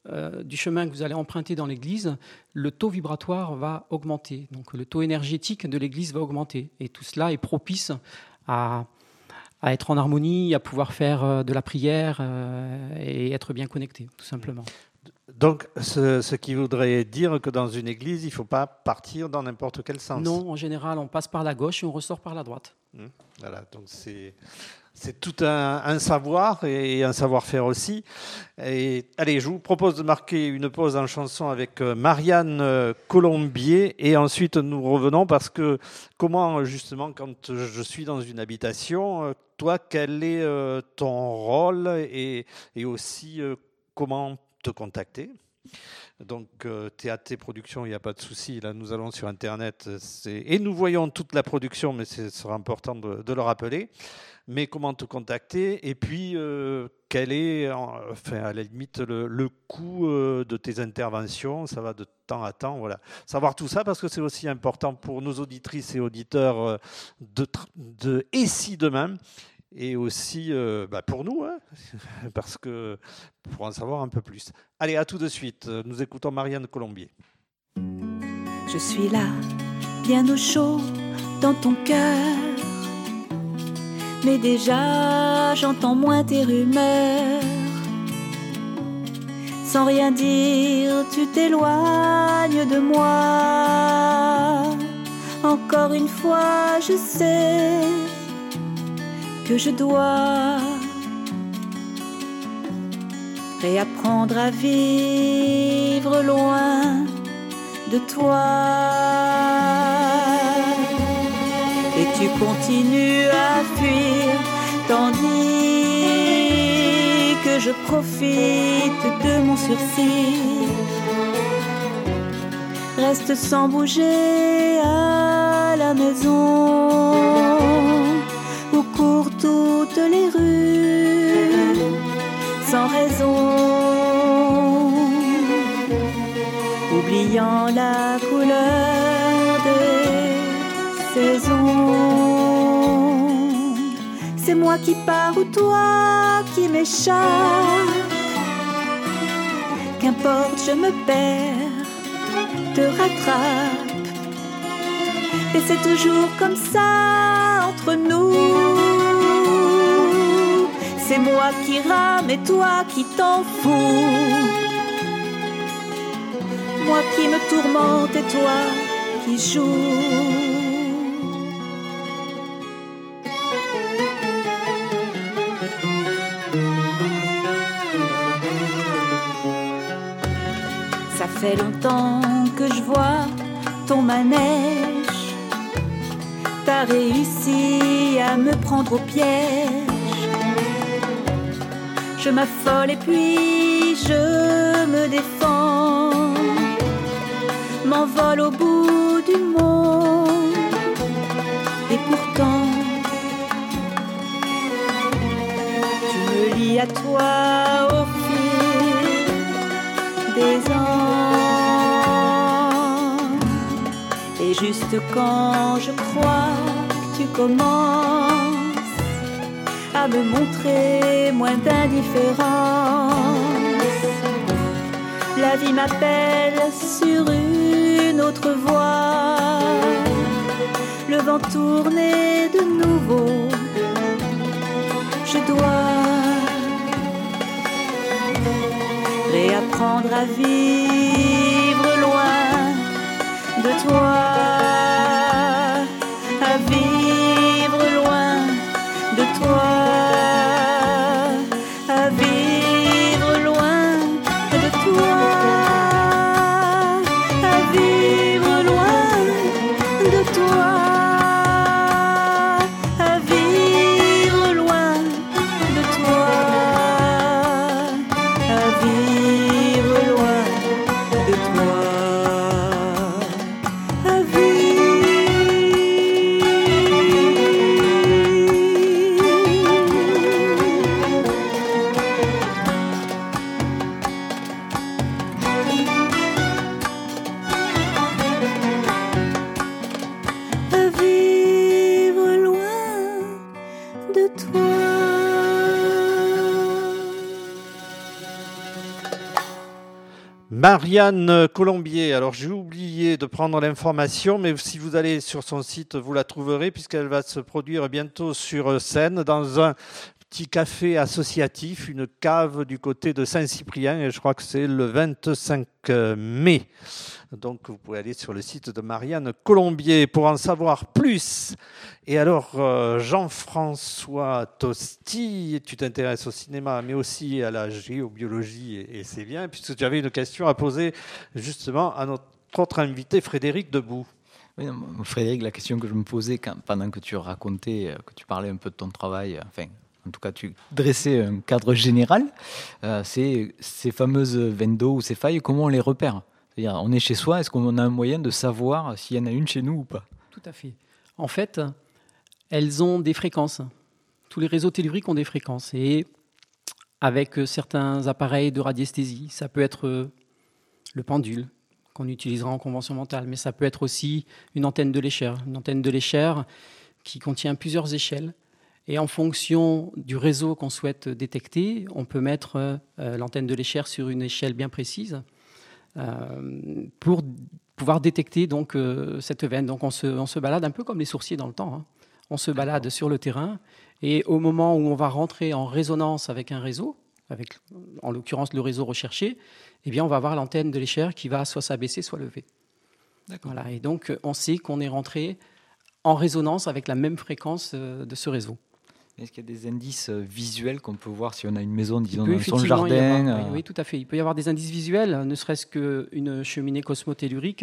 du chemin que vous allez emprunter dans l'église, le taux vibratoire va augmenter. Donc le taux énergétique de l'église va augmenter. Et tout cela est propice à être en harmonie, à pouvoir faire de la prière et être bien connecté, tout simplement. Donc, ce qui voudrait dire que dans une église, il ne faut pas partir dans n'importe quel sens. Non, en général, on passe par la gauche et on ressort par la droite. Voilà, donc c'est tout un savoir et un savoir-faire aussi. Et, allez, je vous propose de marquer une pause en chanson avec Marianne Colombier et ensuite nous revenons parce que comment justement quand je suis dans une habitation, toi quel est ton rôle et aussi comment te contacter? Donc, TAT Productions, il n'y a pas de souci. Là, nous allons sur Internet et nous voyons toute la production, mais ce sera important de le rappeler. Mais comment te contacter? Et puis, quel est, enfin, à la limite, le coût de tes interventions? Ça va de temps à temps, voilà. Savoir tout ça parce que c'est aussi important pour nos auditrices et auditeurs de Et si demain? Et aussi pour nous, hein, parce que pour en savoir un peu plus. Allez, à tout de suite. Nous écoutons Marianne Colombier. Je suis là, bien au chaud dans ton cœur, mais déjà j'entends moins tes rumeurs. Sans rien dire, tu t'éloignes de moi. Encore une fois, je sais que je dois réapprendre à vivre loin de toi. Et tu continues à fuir, tandis que je profite de mon sursis. Reste sans bouger à la maison, où courent toutes les rues, sans raison, oubliant la couleur des saisons. C'est moi qui pars ou toi qui m'échappe, qu'importe, je me perds, te rattrape. Et c'est toujours comme ça entre nous. C'est moi qui rame et toi qui t'en fous. Moi qui me tourmente et toi qui joues. Ça fait longtemps que je vois ton manège. T'as réussi à me prendre au piège. Je m'affole et puis je me défends, m'envole au bout du monde. Et pourtant, tu me lis à toi au fil des ans. Et juste quand je crois que tu commences à me montrer moins d'indifférence, la vie m'appelle sur une autre voie. Le vent tourne et de nouveau je dois réapprendre à vivre loin de toi, à vivre loin de toi, à vivre loin de toi, à vivre loin de toi, à vivre loin de toi, à vivre loin de toi. Marianne Colombier, alors j'ai oublié de prendre l'information, mais si vous allez sur son site, vous la trouverez, puisqu'elle va se produire bientôt sur scène dans un petit café associatif, une cave du côté de Saint-Cyprien, et je crois que c'est le 25 mai. Donc vous pouvez aller sur le site de Marianne Colombier pour en savoir plus. Et alors Jean-François Tosti, tu t'intéresses au cinéma mais aussi à la géobiologie et c'est bien puisque tu avais une question à poser justement à notre autre invité Frédéric Debout. Oui, Frédéric, la question que je me posais pendant que tu racontais, que tu parlais un peu de ton travail, enfin en tout cas tu dressais un cadre général, c'est ces fameuses veines d'eau ou ces failles, comment on les repère ? C'est-à-dire, on est chez soi, est-ce qu'on a un moyen de savoir s'il y en a une chez nous ou pas ? Tout à fait. En fait, elles ont des fréquences. Tous les réseaux telluriques ont des fréquences. Et avec certains appareils de radiesthésie, ça peut être le pendule qu'on utilisera en convention mentale, mais ça peut être aussi une antenne de Lécher. Une antenne de Lécher qui contient plusieurs échelles. Et en fonction du réseau qu'on souhaite détecter, on peut mettre l'antenne de Lécher sur une échelle bien précise. Pour pouvoir détecter donc cette veine. Donc on se balade un peu comme les sourciers dans le temps. Hein. On se balade sur le terrain et au moment où on va rentrer en résonance avec un réseau, avec en l'occurrence le réseau recherché, eh bien on va avoir l'antenne de Lécher qui va soit s'abaisser, soit lever. Voilà. Et donc on sait qu'on est rentré en résonance avec la même fréquence de ce réseau. Est-ce qu'il y a des indices visuels qu'on peut voir si on a une maison, disons, dans son jardin oui, tout à fait. Il peut y avoir des indices visuels, ne serait-ce qu'une cheminée cosmotellurique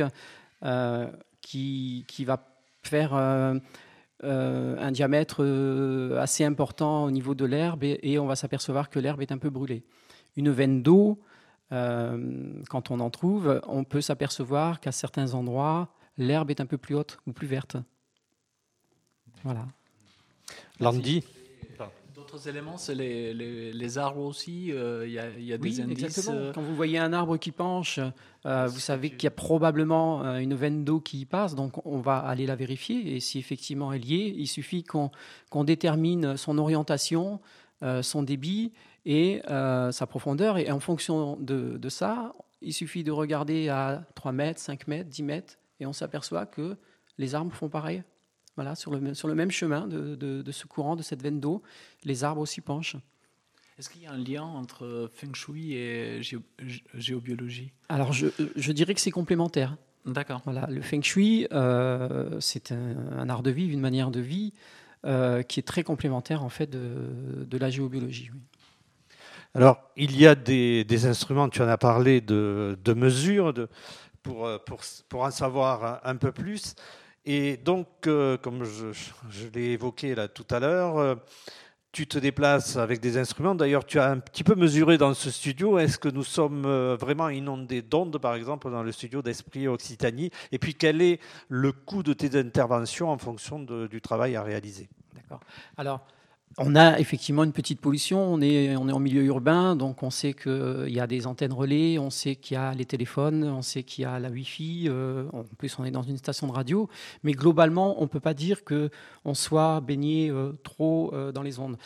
qui va faire un diamètre assez important au niveau de l'herbe et on va s'apercevoir que l'herbe est un peu brûlée. Une veine d'eau, quand on en trouve, on peut s'apercevoir qu'à certains endroits, l'herbe est un peu plus haute ou plus verte. Voilà. Landy. D'autres éléments, c'est les arbres aussi. Il y a des indices. Exactement. Quand vous voyez un arbre qui penche, vous savez qu'il y a probablement une veine d'eau qui y passe. Donc, on va aller la vérifier. Et si effectivement elle y est, il suffit qu'on détermine son orientation, son débit et sa profondeur. Et en fonction de ça, il suffit de regarder à 3 mètres, 5 mètres, 10 mètres. Et on s'aperçoit que les arbres font pareil. Voilà, sur le même chemin de ce courant, de cette veine d'eau, les arbres aussi penchent. Est-ce qu'il y a un lien entre Feng Shui et géobiologie ? Alors, je dirais que c'est complémentaire. D'accord. Voilà, le Feng Shui, c'est un art de vivre, une manière de vie qui est très complémentaire en fait de la géobiologie. Oui. Alors, il y a des instruments, tu en as parlé, de mesure, pour en savoir un peu plus. Et donc, comme je l'ai évoqué là tout à l'heure, tu te déplaces avec des instruments. D'ailleurs, tu as un petit peu mesuré dans ce studio. Est-ce que nous sommes vraiment inondés d'ondes, par exemple, dans le studio d'Esprit Occitanie ? Et puis, quel est le coût de tes interventions en fonction du travail à réaliser ? D'accord. Alors, on a effectivement une petite pollution. On est en milieu urbain, donc on sait qu'il y a des antennes relais, on sait qu'il y a les téléphones, on sait qu'il y a la Wi-Fi. En plus, on est dans une station de radio. Mais globalement, on ne peut pas dire qu'on soit baigné trop dans les ondes.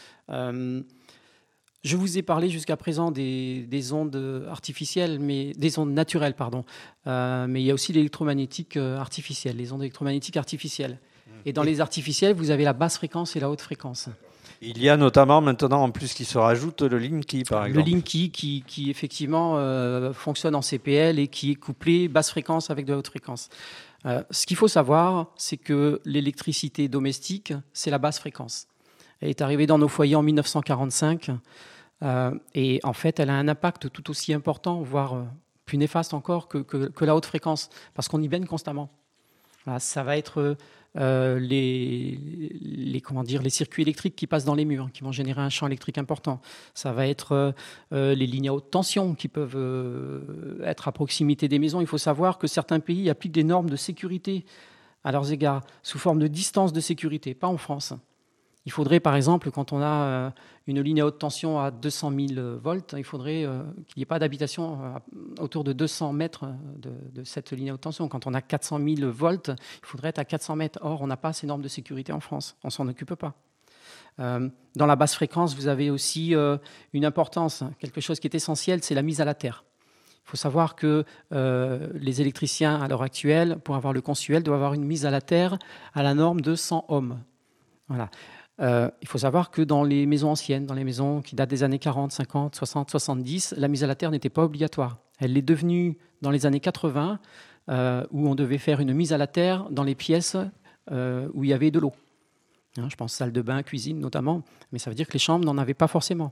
Je vous ai parlé jusqu'à présent des ondes artificielles, mais des ondes naturelles, pardon. Mais il y a aussi l'électromagnétique artificielle, les ondes électromagnétiques artificielles. Et dans les artificielles, vous avez la basse fréquence et la haute fréquence. Il y a notamment maintenant, en plus, qui se rajoute le Linky, par exemple. Le Linky qui effectivement fonctionne en CPL et qui est couplé basse fréquence avec de la haute fréquence. Ce qu'il faut savoir, c'est que l'électricité domestique, c'est la basse fréquence. Elle est arrivée dans nos foyers en 1945 et en fait, elle a un impact tout aussi important, voire plus néfaste encore que la haute fréquence, parce qu'on y baigne constamment. Voilà, ça va être les circuits électriques qui passent dans les murs, qui vont générer un champ électrique important. Ça va être les lignes à haute tension qui peuvent être à proximité des maisons. Il faut savoir que certains pays appliquent des normes de sécurité à leurs égards, sous forme de distance de sécurité, pas en France. Il faudrait, par exemple, quand on a une ligne à haute tension à 200 000 volts, il faudrait qu'il n'y ait pas d'habitation autour de 200 mètres de cette ligne à haute tension. Quand on a 400 000 volts, il faudrait être à 400 mètres. Or, on n'a pas ces normes de sécurité en France. On ne s'en occupe pas. Dans la basse fréquence, vous avez aussi une importance. Quelque chose qui est essentiel, c'est la mise à la terre. Il faut savoir que les électriciens, à l'heure actuelle, pour avoir le consuel, doivent avoir une mise à la terre à la norme de 100 ohms. Voilà. Il faut savoir que dans les maisons anciennes, dans les maisons qui datent des années 40, 50, 60, 70, la mise à la terre n'était pas obligatoire. Elle l'est devenue dans les années 80, où on devait faire une mise à la terre dans les pièces où il y avait de l'eau. Hein, je pense salle de bain, cuisine notamment, mais ça veut dire que les chambres n'en avaient pas forcément.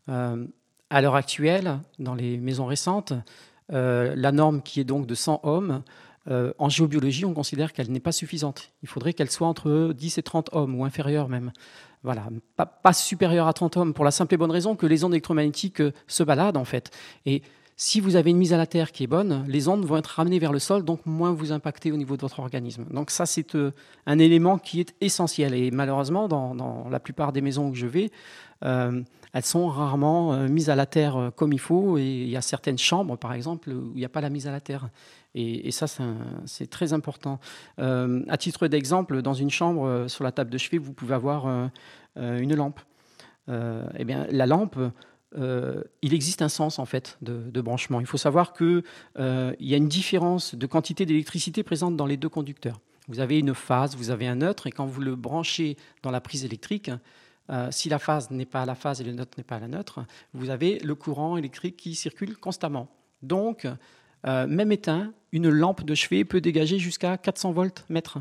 À l'heure actuelle, dans les maisons récentes, la norme qui est donc de 100 ohms, en géobiologie, on considère qu'elle n'est pas suffisante. Il faudrait qu'elle soit entre 10 et 30 ohms, ou inférieure même. Voilà, pas supérieure à 30 ohms, pour la simple et bonne raison que les ondes électromagnétiques se baladent, en fait. Et si vous avez une mise à la terre qui est bonne, les ondes vont être ramenées vers le sol, donc moins vous impacter au niveau de votre organisme. Donc ça, c'est un élément qui est essentiel. Et malheureusement, dans la plupart des maisons où je vais, elles sont rarement mises à la terre comme il faut. Et il y a certaines chambres, par exemple, où il n'y a pas la mise à la terre. Et ça, c'est très important. À titre d'exemple, dans une chambre, sur la table de chevet, vous pouvez avoir une lampe. Eh bien, la lampe... il existe un sens en fait de branchement. Il faut savoir qu'il y a une différence de quantité d'électricité présente dans les deux conducteurs. Vous avez une phase, vous avez un neutre, et quand vous le branchez dans la prise électrique, si la phase n'est pas à la phase et le neutre n'est pas à la neutre, vous avez le courant électrique qui circule constamment. Donc, même éteint, une lampe de chevet peut dégager jusqu'à 400 volts mètre.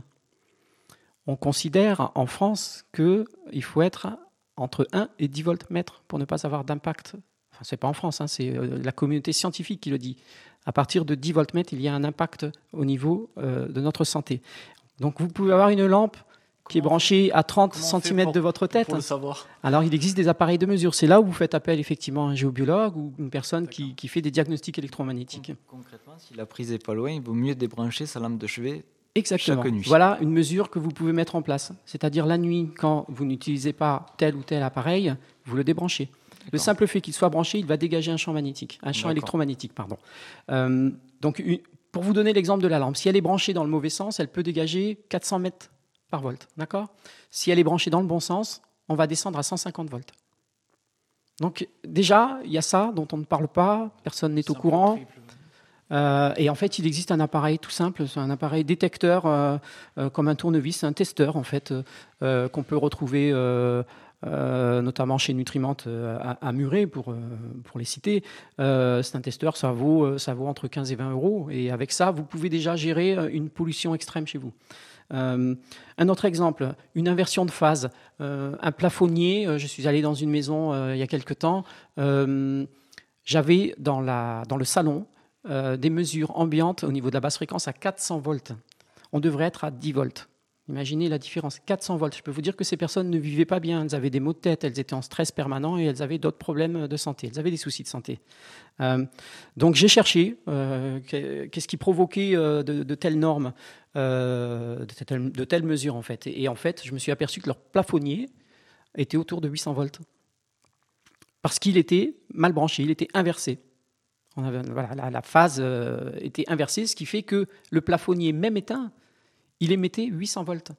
On considère en France qu'il faut être entre 1 et 10 volts mètre pour ne pas avoir d'impact. Enfin, ce n'est pas en France, hein, c'est la communauté scientifique qui le dit. À partir de 10 volts mètre, il y a un impact au niveau de notre santé. Donc vous pouvez avoir une lampe qui est branchée à 30 cm de votre tête. Pour le savoir. Alors il existe des appareils de mesure. C'est là où vous faites appel effectivement à un géobiologue ou une personne qui fait des diagnostics électromagnétiques. Concrètement, si la prise n'est pas loin, il vaut mieux débrancher sa lampe de chevet. Exactement. Chaque nuit. Voilà une mesure que vous pouvez mettre en place. C'est-à-dire la nuit, quand vous n'utilisez pas tel ou tel appareil, vous le débranchez. D'accord. Le simple fait qu'il soit branché, il va dégager un champ magnétique, un champ électromagnétique, pardon. Donc, pour vous donner l'exemple de la lampe, si elle est branchée dans le mauvais sens, elle peut dégager 400 mètres par volt. D'accord ? Si elle est branchée dans le bon sens, on va descendre à 150 volts. Donc déjà, il y a ça dont on ne parle pas, personne n'est au courant. Et en fait, il existe un appareil tout simple, c'est un appareil détecteur comme un tournevis, un testeur en fait, qu'on peut retrouver notamment chez Nutriment à Muret pour les citer. C'est un testeur, ça vaut entre 15 et 20 euros. Et avec ça, vous pouvez déjà gérer une pollution extrême chez vous. Un autre exemple, une inversion de phase. Un plafonnier, je suis allé dans une maison il y a quelque temps, j'avais dans le salon des mesures ambiantes au niveau de la basse fréquence à 400 volts. On devrait être à 10 volts. Imaginez la différence, 400 volts. Je peux vous dire que ces personnes ne vivaient pas bien, elles avaient des maux de tête, elles étaient en stress permanent et elles avaient d'autres problèmes de santé, elles avaient des soucis de santé. Donc j'ai cherché qu'est-ce qui provoquait de telles normes, de telles mesures en fait. Et en fait, je me suis aperçu que leur plafonnier était autour de 800 volts. Parce qu'il était mal branché, il était inversé. La phase était inversée, ce qui fait que le plafonnier, même éteint, il émettait 800 volts.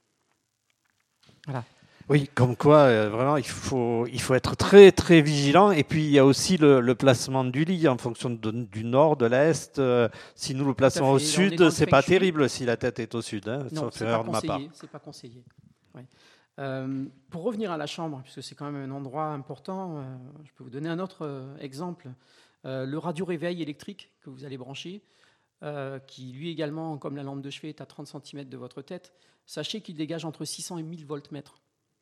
Voilà. Oui, comme quoi, vraiment, il faut être très, très vigilant. Et puis, il y a aussi le placement du lit en fonction du nord, de l'est. Si nous le plaçons au sud, c'est pas terrible si la tête est au sud. Hein, non, c'est pas conseillé. Ouais. Pour revenir à la chambre, puisque c'est quand même un endroit important, je peux vous donner un autre exemple. Le radio-réveil électrique que vous allez brancher, qui lui également, comme la lampe de chevet, est à 30 cm de votre tête, sachez qu'il dégage entre 600 et 1000 voltmètres.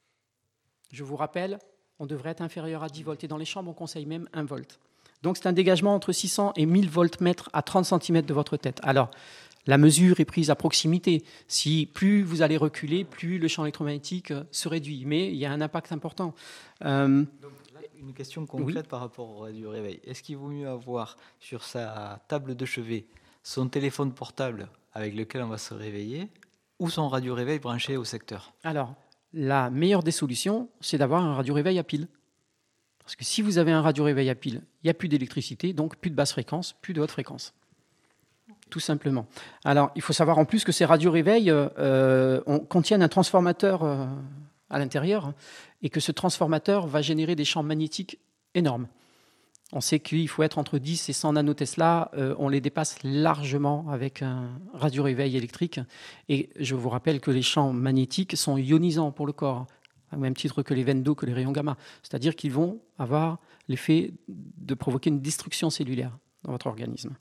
Je vous rappelle, on devrait être inférieur à 10 volts, et dans les chambres, on conseille même 1 volt. Donc c'est un dégagement entre 600 et 1000 voltmètres à 30 cm de votre tête. Alors, la mesure est prise à proximité. Si plus vous allez reculer, plus le champ électromagnétique se réduit. Mais il y a un impact important. Donc, une question concrète par rapport au radio-réveil. Est-ce qu'il vaut mieux avoir sur sa table de chevet son téléphone portable avec lequel on va se réveiller ou son radio-réveil branché au secteur ? Alors, la meilleure des solutions, c'est d'avoir un radio-réveil à pile. Parce que si vous avez un radio-réveil à pile, il n'y a plus d'électricité, donc plus de basse fréquence, plus de haute fréquence. Tout simplement. Alors, il faut savoir en plus que ces radio-réveils contiennent un transformateur à l'intérieur et que ce transformateur va générer des champs magnétiques énormes. On sait qu'il faut être entre 10 et 100 nanotesla. On les dépasse largement avec un radio-réveil électrique. Et je vous rappelle que les champs magnétiques sont ionisants pour le corps, au même titre que les veines d'eau, que les rayons gamma. C'est-à-dire qu'ils vont avoir l'effet de provoquer une destruction cellulaire dans votre organisme.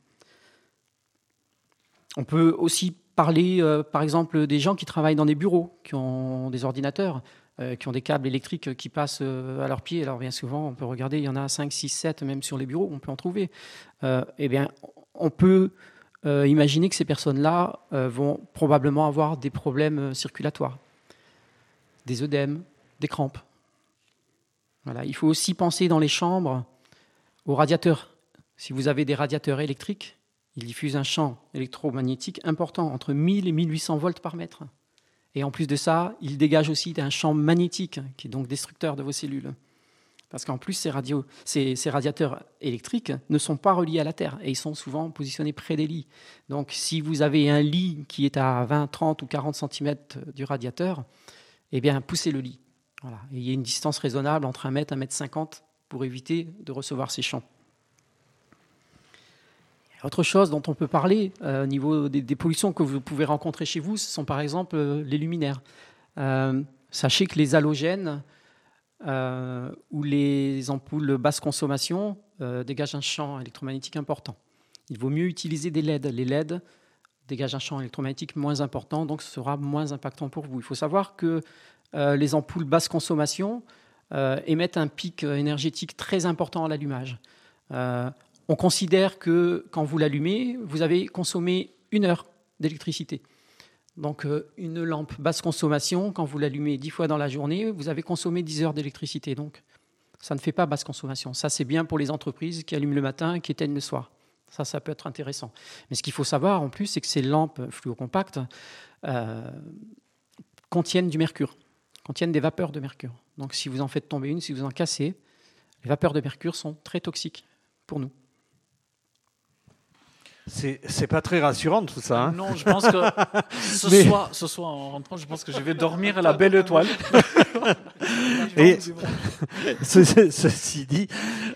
On peut aussi parler, par exemple, des gens qui travaillent dans des bureaux, qui ont des ordinateurs, qui ont des câbles électriques qui passent à leurs pieds. Alors bien souvent, on peut regarder, il y en a 5, 6, 7, même sur les bureaux, on peut en trouver. Eh bien, on peut imaginer que ces personnes-là vont probablement avoir des problèmes circulatoires, des œdèmes, des crampes. Voilà. Il faut aussi penser dans les chambres aux radiateurs. Si vous avez des radiateurs électriques, ils diffusent un champ électromagnétique important, entre 1000 et 1800 volts par mètre. Et en plus de ça, ils dégagent aussi un champ magnétique, qui est donc destructeur de vos cellules. Parce qu'en plus, ces radiateurs électriques ne sont pas reliés à la Terre, et ils sont souvent positionnés près des lits. Donc si vous avez un lit qui est à 20, 30 ou 40 cm du radiateur, eh bien, poussez le lit. Voilà. Et il y a une distance raisonnable entre 1 mètre et 1,50 m pour éviter de recevoir ces champs. Autre chose dont on peut parler au niveau des pollutions que vous pouvez rencontrer chez vous, ce sont par exemple les luminaires. Sachez que les halogènes ou les ampoules basse consommation dégagent un champ électromagnétique important. Il vaut mieux utiliser des LED. Les LED dégagent un champ électromagnétique moins important, donc ce sera moins impactant pour vous. Il faut savoir que les ampoules basse consommation émettent un pic énergétique très important à l'allumage. On considère que quand vous l'allumez, vous avez consommé 1 heure d'électricité. Donc une lampe basse consommation, quand vous l'allumez 10 fois dans la journée, vous avez consommé 10 heures d'électricité. Donc ça ne fait pas basse consommation. Ça, c'est bien pour les entreprises qui allument le matin et qui éteignent le soir. Ça peut être intéressant. Mais ce qu'il faut savoir en plus, c'est que ces lampes fluocompactes contiennent du mercure, contiennent des vapeurs de mercure. Donc si vous en faites tomber une, si vous en cassez, les vapeurs de mercure sont très toxiques pour nous. C'est pas très rassurant tout ça. Hein. Non, je pense que ce soir en rentrant, je pense que je vais dormir à la belle étoile. Et ceci dit,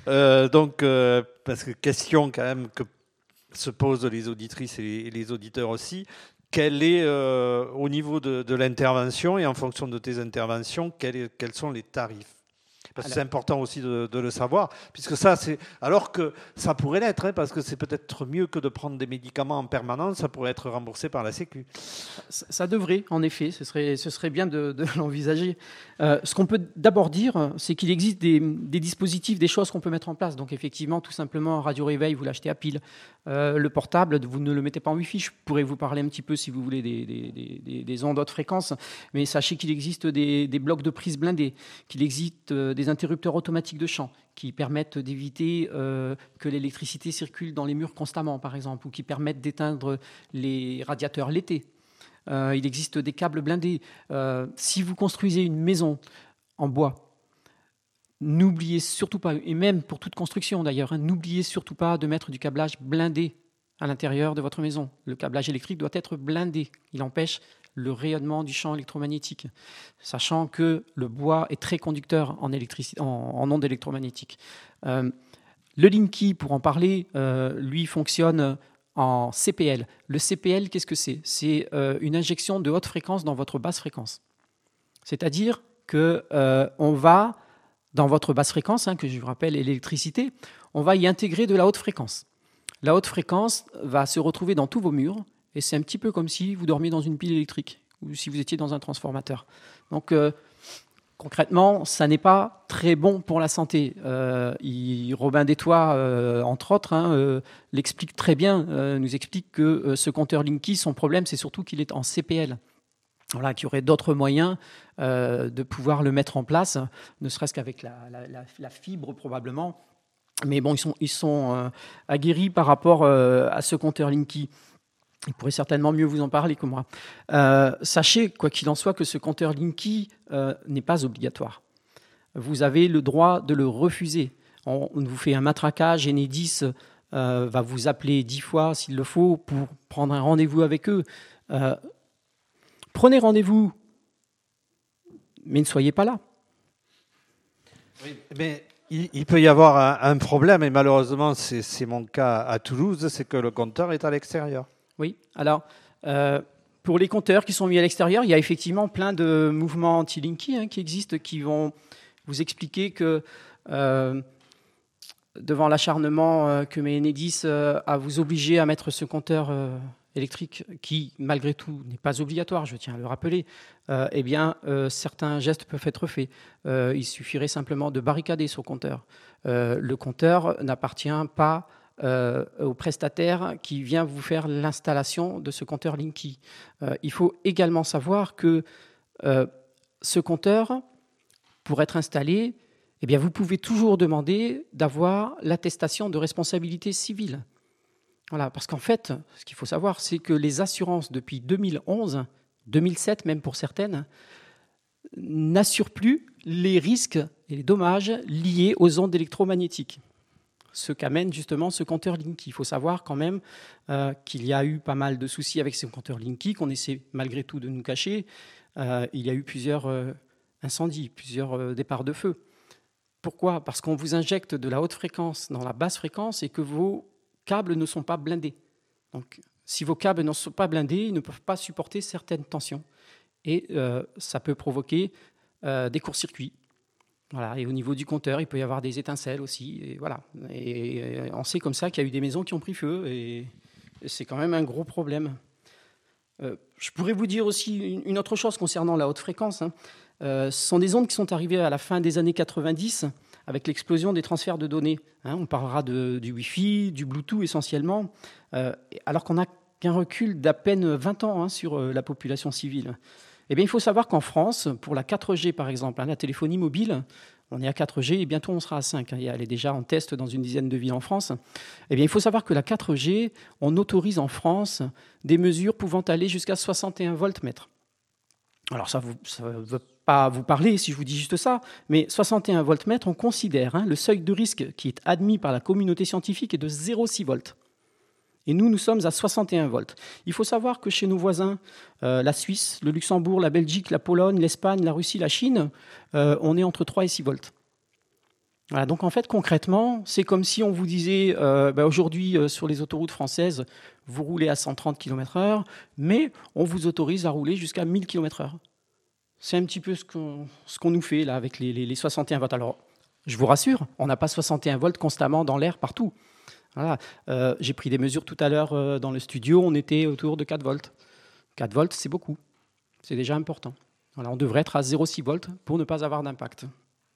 parce que question quand même que se posent les auditrices et les auditeurs aussi, quel est au niveau de l'intervention et en fonction de tes interventions, quels sont les tarifs ? Parce que c'est important aussi de le savoir, puisque ça, c'est alors que ça pourrait l'être, hein, parce que c'est peut-être mieux que de prendre des médicaments en permanence, ça pourrait être remboursé par la Sécu. Ça devrait, en effet, ce serait bien de l'envisager. Ce qu'on peut d'abord dire, c'est qu'il existe des dispositifs, des choses qu'on peut mettre en place. Donc effectivement, tout simplement, un radio-réveil, vous l'achetez à pile. Le portable, vous ne le mettez pas en Wi-Fi. Je pourrais vous parler un petit peu, si vous voulez, des ondes haute fréquence, mais sachez qu'il existe des blocs de prise blindés, qu'il existe des interrupteurs automatiques de champ qui permettent d'éviter que l'électricité circule dans les murs constamment, par exemple, ou qui permettent d'éteindre les radiateurs l'été. Il existe des câbles blindés. Si vous construisez une maison en bois, n'oubliez surtout pas, et même pour toute construction d'ailleurs, n'oubliez surtout pas de mettre du câblage blindé à l'intérieur de votre maison. Le câblage électrique doit être blindé. Il empêche le rayonnement du champ électromagnétique, sachant que le bois est très conducteur en ondes électromagnétiques. Le Linky, pour en parler, lui fonctionne en CPL. Le CPL, qu'est-ce que c'est ? C'est une injection de haute fréquence dans votre basse fréquence. C'est-à-dire qu'on va, dans votre basse fréquence, que je vous rappelle est l'électricité, on va y intégrer de la haute fréquence. La haute fréquence va se retrouver dans tous vos murs, et c'est un petit peu comme si vous dormiez dans une pile électrique ou si vous étiez dans un transformateur. Donc, concrètement, ça n'est pas très bon pour la santé. Robin Détois, entre autres, l'explique très bien, nous explique que ce compteur Linky, son problème, c'est surtout qu'il est en CPL. Voilà, qu'il y aurait d'autres moyens de pouvoir le mettre en place, ne serait-ce qu'avec la fibre probablement. Mais bon, ils sont aguerris par rapport à ce compteur Linky. Il pourrait certainement mieux vous en parler que moi. Sachez, quoi qu'il en soit, que ce compteur Linky n'est pas obligatoire. Vous avez le droit de le refuser. On vous fait un matraquage, Enedis va vous appeler 10 fois s'il le faut pour prendre un rendez-vous avec eux. Prenez rendez-vous, mais ne soyez pas là. Oui, mais Il peut y avoir un problème, et malheureusement, c'est mon cas à Toulouse, c'est que le compteur est à l'extérieur. Oui, alors, pour les compteurs qui sont mis à l'extérieur, il y a effectivement plein de mouvements anti-Linky qui existent, qui vont vous expliquer que devant l'acharnement que met Enedis à vous obliger à mettre ce compteur électrique, qui malgré tout n'est pas obligatoire, je tiens à le rappeler, eh bien certains gestes peuvent être faits. Il suffirait simplement de barricader ce compteur. Le compteur n'appartient pas au prestataire qui vient vous faire l'installation de ce compteur Linky. Il faut également savoir que ce compteur, pour être installé, eh bien, vous pouvez toujours demander d'avoir l'attestation de responsabilité civile. Voilà, parce qu'en fait, ce qu'il faut savoir, c'est que les assurances, depuis 2011, 2007 même pour certaines, n'assurent plus les risques et les dommages liés aux ondes électromagnétiques. Ce qu'amène justement ce compteur Linky. Il faut savoir quand même qu'il y a eu pas mal de soucis avec ce compteur Linky, qu'on essaie malgré tout de nous cacher. Il y a eu plusieurs incendies, plusieurs départs de feu. Pourquoi ? Parce qu'on vous injecte de la haute fréquence dans la basse fréquence et que vos câbles ne sont pas blindés. Donc, si vos câbles ne sont pas blindés, ils ne peuvent pas supporter certaines tensions. Et ça peut provoquer des courts-circuits. Voilà. Et au niveau du compteur, il peut y avoir des étincelles aussi. Et voilà. Et on sait comme ça qu'il y a eu des maisons qui ont pris feu. Et c'est quand même un gros problème. Je pourrais vous dire aussi une autre chose concernant la haute fréquence. Ce sont des ondes qui sont arrivées à la fin des années 90 avec l'explosion des transferts de données. On parlera du Wi-Fi, du Bluetooth essentiellement, alors qu'on n'a qu'un recul d'à peine 20 ans sur la population civile. Eh bien, il faut savoir qu'en France, pour la 4G par exemple, la téléphonie mobile, on est à 4G et bientôt on sera à 5. Elle est déjà en test dans une dizaine de villes en France. Eh bien, il faut savoir que la 4G, on autorise en France des mesures pouvant aller jusqu'à 61 voltmètres. Alors ça ne veut pas vous parler si je vous dis juste ça, mais 61 voltmètres, on considère le seuil de risque qui est admis par la communauté scientifique est de 0,6 volts. Et nous sommes à 61 volts. Il faut savoir que chez nos voisins, la Suisse, le Luxembourg, la Belgique, la Pologne, l'Espagne, la Russie, la Chine, on est entre 3 et 6 volts. Voilà, donc en fait, concrètement, c'est comme si on vous disait, aujourd'hui, sur les autoroutes françaises, vous roulez à 130 km/h, mais on vous autorise à rouler jusqu'à 1000 km/h. C'est un petit peu ce qu'on nous fait là avec les 61 volts. Alors, je vous rassure, on n'a pas 61 volts constamment dans l'air partout. Voilà. J'ai pris des mesures tout à l'heure dans le studio, on était autour de 4 volts. 4 volts, c'est beaucoup. C'est déjà important. Voilà, on devrait être à 0,6 volts pour ne pas avoir d'impact.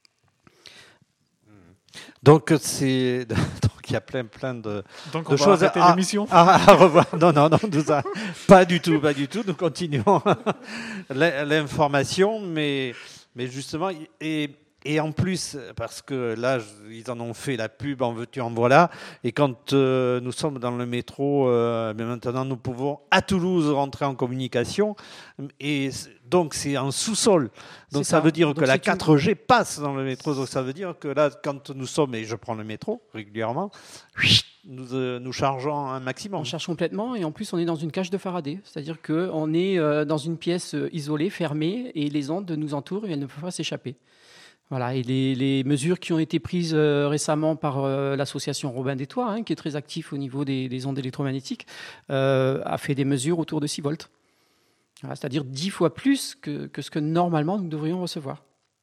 Donc, il y a plein de choses à revoir. Non, pas du tout. Nous continuons l'information, mais justement, et en plus, parce que là, ils en ont fait la pub, en veux-tu, en voilà, et quand nous sommes dans le métro, mais maintenant nous pouvons à Toulouse rentrer en communication, et donc c'est en sous-sol. Donc ça veut dire que la 4G passe dans le métro, donc ça veut dire que là, quand nous sommes, et je prends le métro régulièrement, nous chargeons un maximum. On charge complètement, et en plus on est dans une cage de Faraday, c'est-à-dire qu'on est dans une pièce isolée, fermée, et les ondes nous entourent et elles ne peuvent pas s'échapper. Voilà, et les mesures qui ont été prises récemment par l'association Robin des Toits, qui est très actif au niveau des ondes électromagnétiques, a fait des mesures autour de 6 volts. Voilà, c'est-à-dire 10 fois plus que ce que normalement nous devrions recevoir.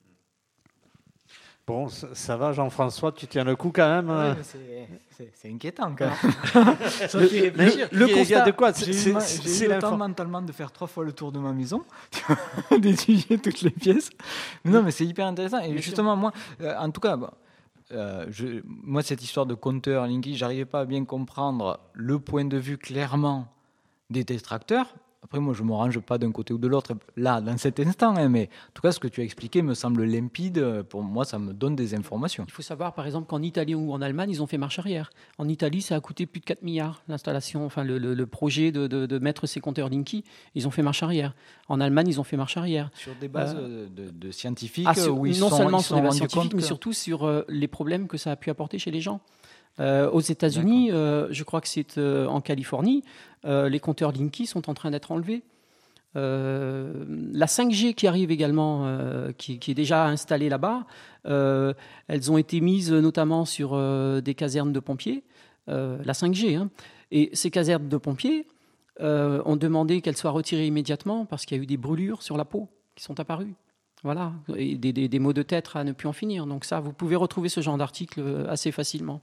Bon, ça va Jean-François, tu tiens le coup quand même. Oui, c'est inquiétant quand même. Le constat de quoi j'ai eu le temps mentalement de faire 3 fois le tour de ma maison, d'étudier toutes les pièces. Non, mais c'est hyper intéressant. Et justement, moi, en tout cas, moi, cette histoire de compteur Linky, j'arrivais pas à bien comprendre le point de vue clairement des détracteurs. Après, moi, je ne me range pas d'un côté ou de l'autre, là, dans cet instant, mais en tout cas, ce que tu as expliqué me semble limpide. Pour moi, ça me donne des informations. Il faut savoir, par exemple, qu'en Italie ou en Allemagne, ils ont fait marche arrière. En Italie, ça a coûté plus de 4 milliards, l'installation, enfin, le projet de mettre ces compteurs Linky. Ils ont fait marche arrière. En Allemagne, ils ont fait marche arrière. Sur des bases de scientifiques non seulement sur des bases scientifiques, mais surtout sur les problèmes que ça a pu apporter chez les gens. Aux États-Unis, je crois que c'est en Californie, les compteurs Linky sont en train d'être enlevés. La 5G qui arrive également, qui est déjà installée là-bas, elles ont été mises notamment sur des casernes de pompiers, la 5G. Hein. Et ces casernes de pompiers ont demandé qu'elles soient retirées immédiatement parce qu'il y a eu des brûlures sur la peau qui sont apparues. Voilà, et des maux de tête à ne plus en finir. Donc ça, vous pouvez retrouver ce genre d'article assez facilement.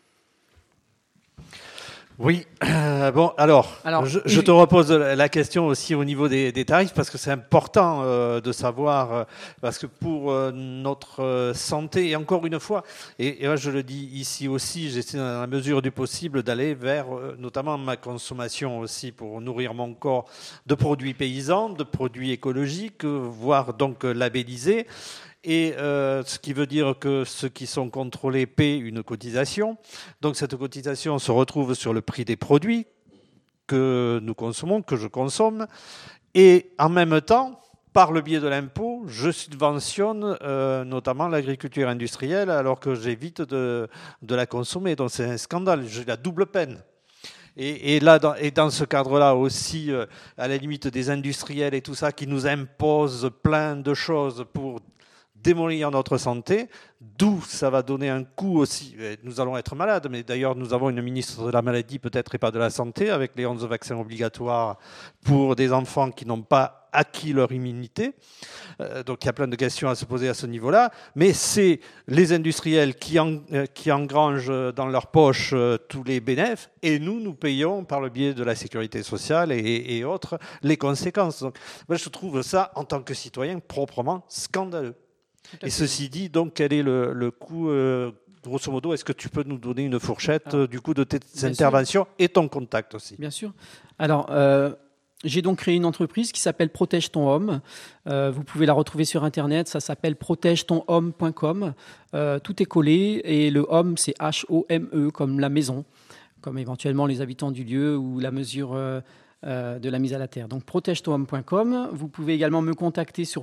Oui, bon, alors je te repose la question aussi au niveau des tarifs, parce que c'est important de savoir, parce que pour notre santé, et encore une fois, et moi je le dis ici aussi, j'essaie dans la mesure du possible d'aller vers notamment ma consommation aussi pour nourrir mon corps de produits paysans, de produits écologiques, voire donc labellisés. Et ce qui veut dire que ceux qui sont contrôlés paient une cotisation. Donc cette cotisation se retrouve sur le prix des produits que nous consommons, que je consomme. Et en même temps, par le biais de l'impôt, je subventionne notamment l'agriculture industrielle alors que j'évite de la consommer. Donc c'est un scandale, j'ai la double peine. Et dans ce cadre-là aussi, à la limite des industriels et tout ça, qui nous imposent plein de choses pour démolir notre santé, d'où ça va donner un coup aussi. Nous allons être malades, mais d'ailleurs nous avons une ministre de la maladie peut-être et pas de la santé, avec les 11 vaccins obligatoires pour des enfants qui n'ont pas acquis leur immunité. Donc il y a plein de questions à se poser à ce niveau-là, mais c'est les industriels qui engrangent dans leur poche tous les bénéfices, et nous payons par le biais de la sécurité sociale et autres les conséquences. Donc moi, je trouve ça, en tant que citoyen, proprement scandaleux. Et ceci dit, donc, quel est le coût, grosso modo, est-ce que tu peux nous donner une fourchette du coût de tes interventions et ton contact aussi? Bien sûr. Alors, j'ai donc créé une entreprise qui s'appelle Protège ton homme. Vous pouvez la retrouver sur Internet, ça s'appelle protègetonhomme.com. Tout est collé et le homme, c'est H-O-M-E, comme la maison, comme éventuellement les habitants du lieu ou la mesure de la mise à la terre. Donc protègetonhomme.com. Vous pouvez également me contacter sur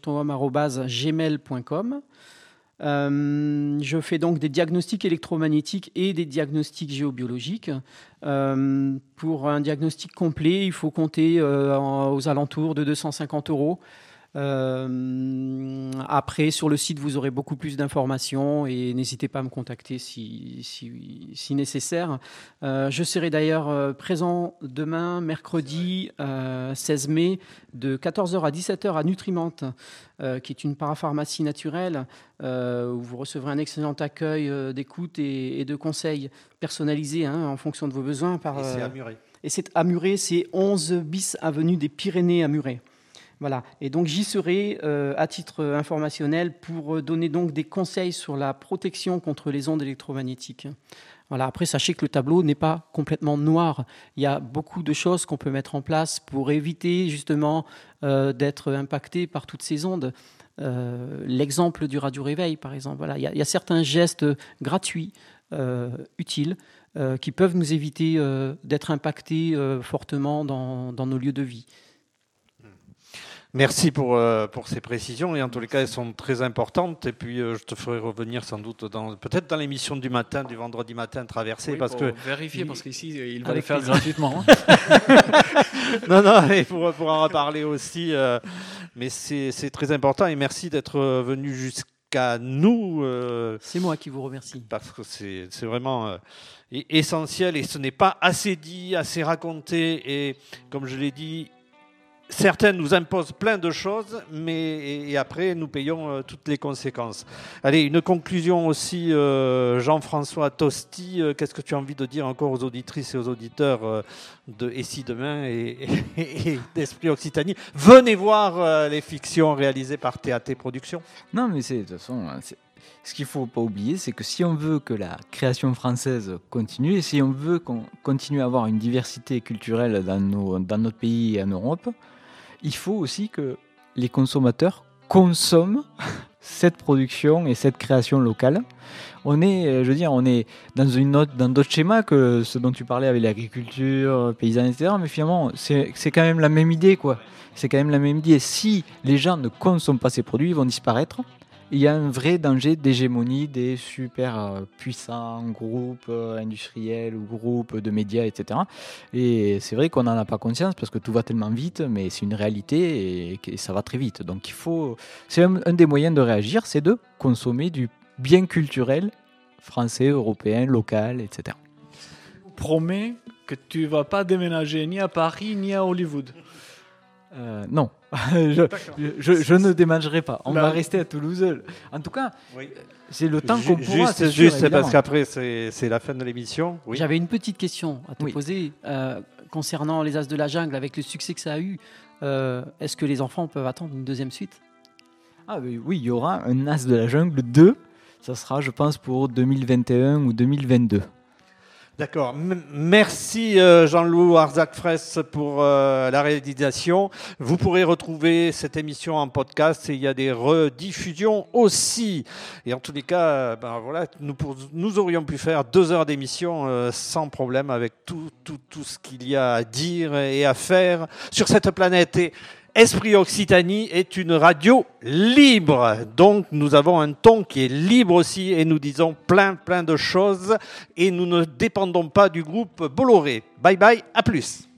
protègetonhomme@gmail.com. Je fais donc des diagnostics électromagnétiques et des diagnostics géobiologiques. Pour un diagnostic complet, il faut compter aux alentours de 250 €. Après, sur le site, vous aurez beaucoup plus d'informations et n'hésitez pas à me contacter si nécessaire. Je serai d'ailleurs présent demain, mercredi 16 mai, de 14h à 17h à Nutriment, qui est une parapharmacie naturelle où vous recevrez un excellent accueil d'écoute et de conseils personnalisés en fonction de vos besoins. Et c'est à Muret. Et c'est à Muret, c'est 11 bis avenue des Pyrénées à Muret. Voilà. Et donc j'y serai à titre informationnel pour donner donc des conseils sur la protection contre les ondes électromagnétiques. Voilà. Après, sachez que le tableau n'est pas complètement noir. Il y a beaucoup de choses qu'on peut mettre en place pour éviter justement d'être impacté par toutes ces ondes. L'exemple du radio-réveil, par exemple. Voilà. Il y a certains gestes gratuits, utiles, qui peuvent nous éviter d'être impactés fortement dans nos lieux de vie. Merci pour ces précisions, et en tous les cas elles sont très importantes, et puis je te ferai revenir sans doute peut-être dans l'émission du matin, du vendredi matin traversée, parce que vérifier, parce qu'ici il va le faire gratuitement. non, et pour en reparler aussi, mais c'est très important, et merci d'être venu jusqu'à nous. C'est moi qui vous remercie. Parce que c'est vraiment essentiel, et ce n'est pas assez dit, assez raconté, et comme je l'ai dit, certains nous imposent plein de choses, et après nous payons toutes les conséquences. Allez, une conclusion aussi, Jean-François Tosti, qu'est-ce que tu as envie de dire encore aux auditrices et aux auditeurs de Et si demain et d'Esprit Occitanie? Venez voir les fictions réalisées par TAT Productions. Non, mais de toute façon, ce qu'il ne faut pas oublier, c'est que si on veut que la création française continue, et si on veut qu'on continue à avoir une diversité culturelle dans notre pays et en Europe, il faut aussi que les consommateurs consomment cette production et cette création locale. On est dans d'autres schémas que ce dont tu parlais avec l'agriculture paysanne, etc. Mais finalement, c'est quand même la même idée, quoi. C'est quand même la même idée. Si les gens ne consomment pas ces produits, ils vont disparaître. il y a un vrai danger d'hégémonie des super puissants groupes industriels ou groupes de médias, etc. Et c'est vrai qu'on n'en a pas conscience parce que tout va tellement vite, mais c'est une réalité et ça va très vite. Donc c'est un des moyens de réagir, c'est de consommer du bien culturel français, européen, local, etc. Promets que tu vas pas déménager ni à Paris ni à Hollywood. Non, je ne déménagerai pas. On va rester à Toulouse. En tout cas, c'est le temps qu'on pourra. Juste parce qu'après, c'est la fin de l'émission. Oui. J'avais une petite question à te poser concernant les As de la Jungle, avec le succès que ça a eu. Est-ce que les enfants peuvent attendre une deuxième suite ? Oui, il y aura un As de la Jungle 2. Ça sera, je pense, pour 2021 ou 2022. D'accord. Merci Jean-Loup Arzac-Fraisse pour la réalisation. Vous pourrez retrouver cette émission en podcast et il y a des rediffusions aussi. Et en tous les cas, nous aurions pu faire 2 heures d'émission sans problème avec tout ce qu'il y a à dire et à faire sur cette planète. Et Esprit Occitanie est une radio libre, donc nous avons un ton qui est libre aussi et nous disons plein de choses et nous ne dépendons pas du groupe Bolloré. Bye bye, à plus.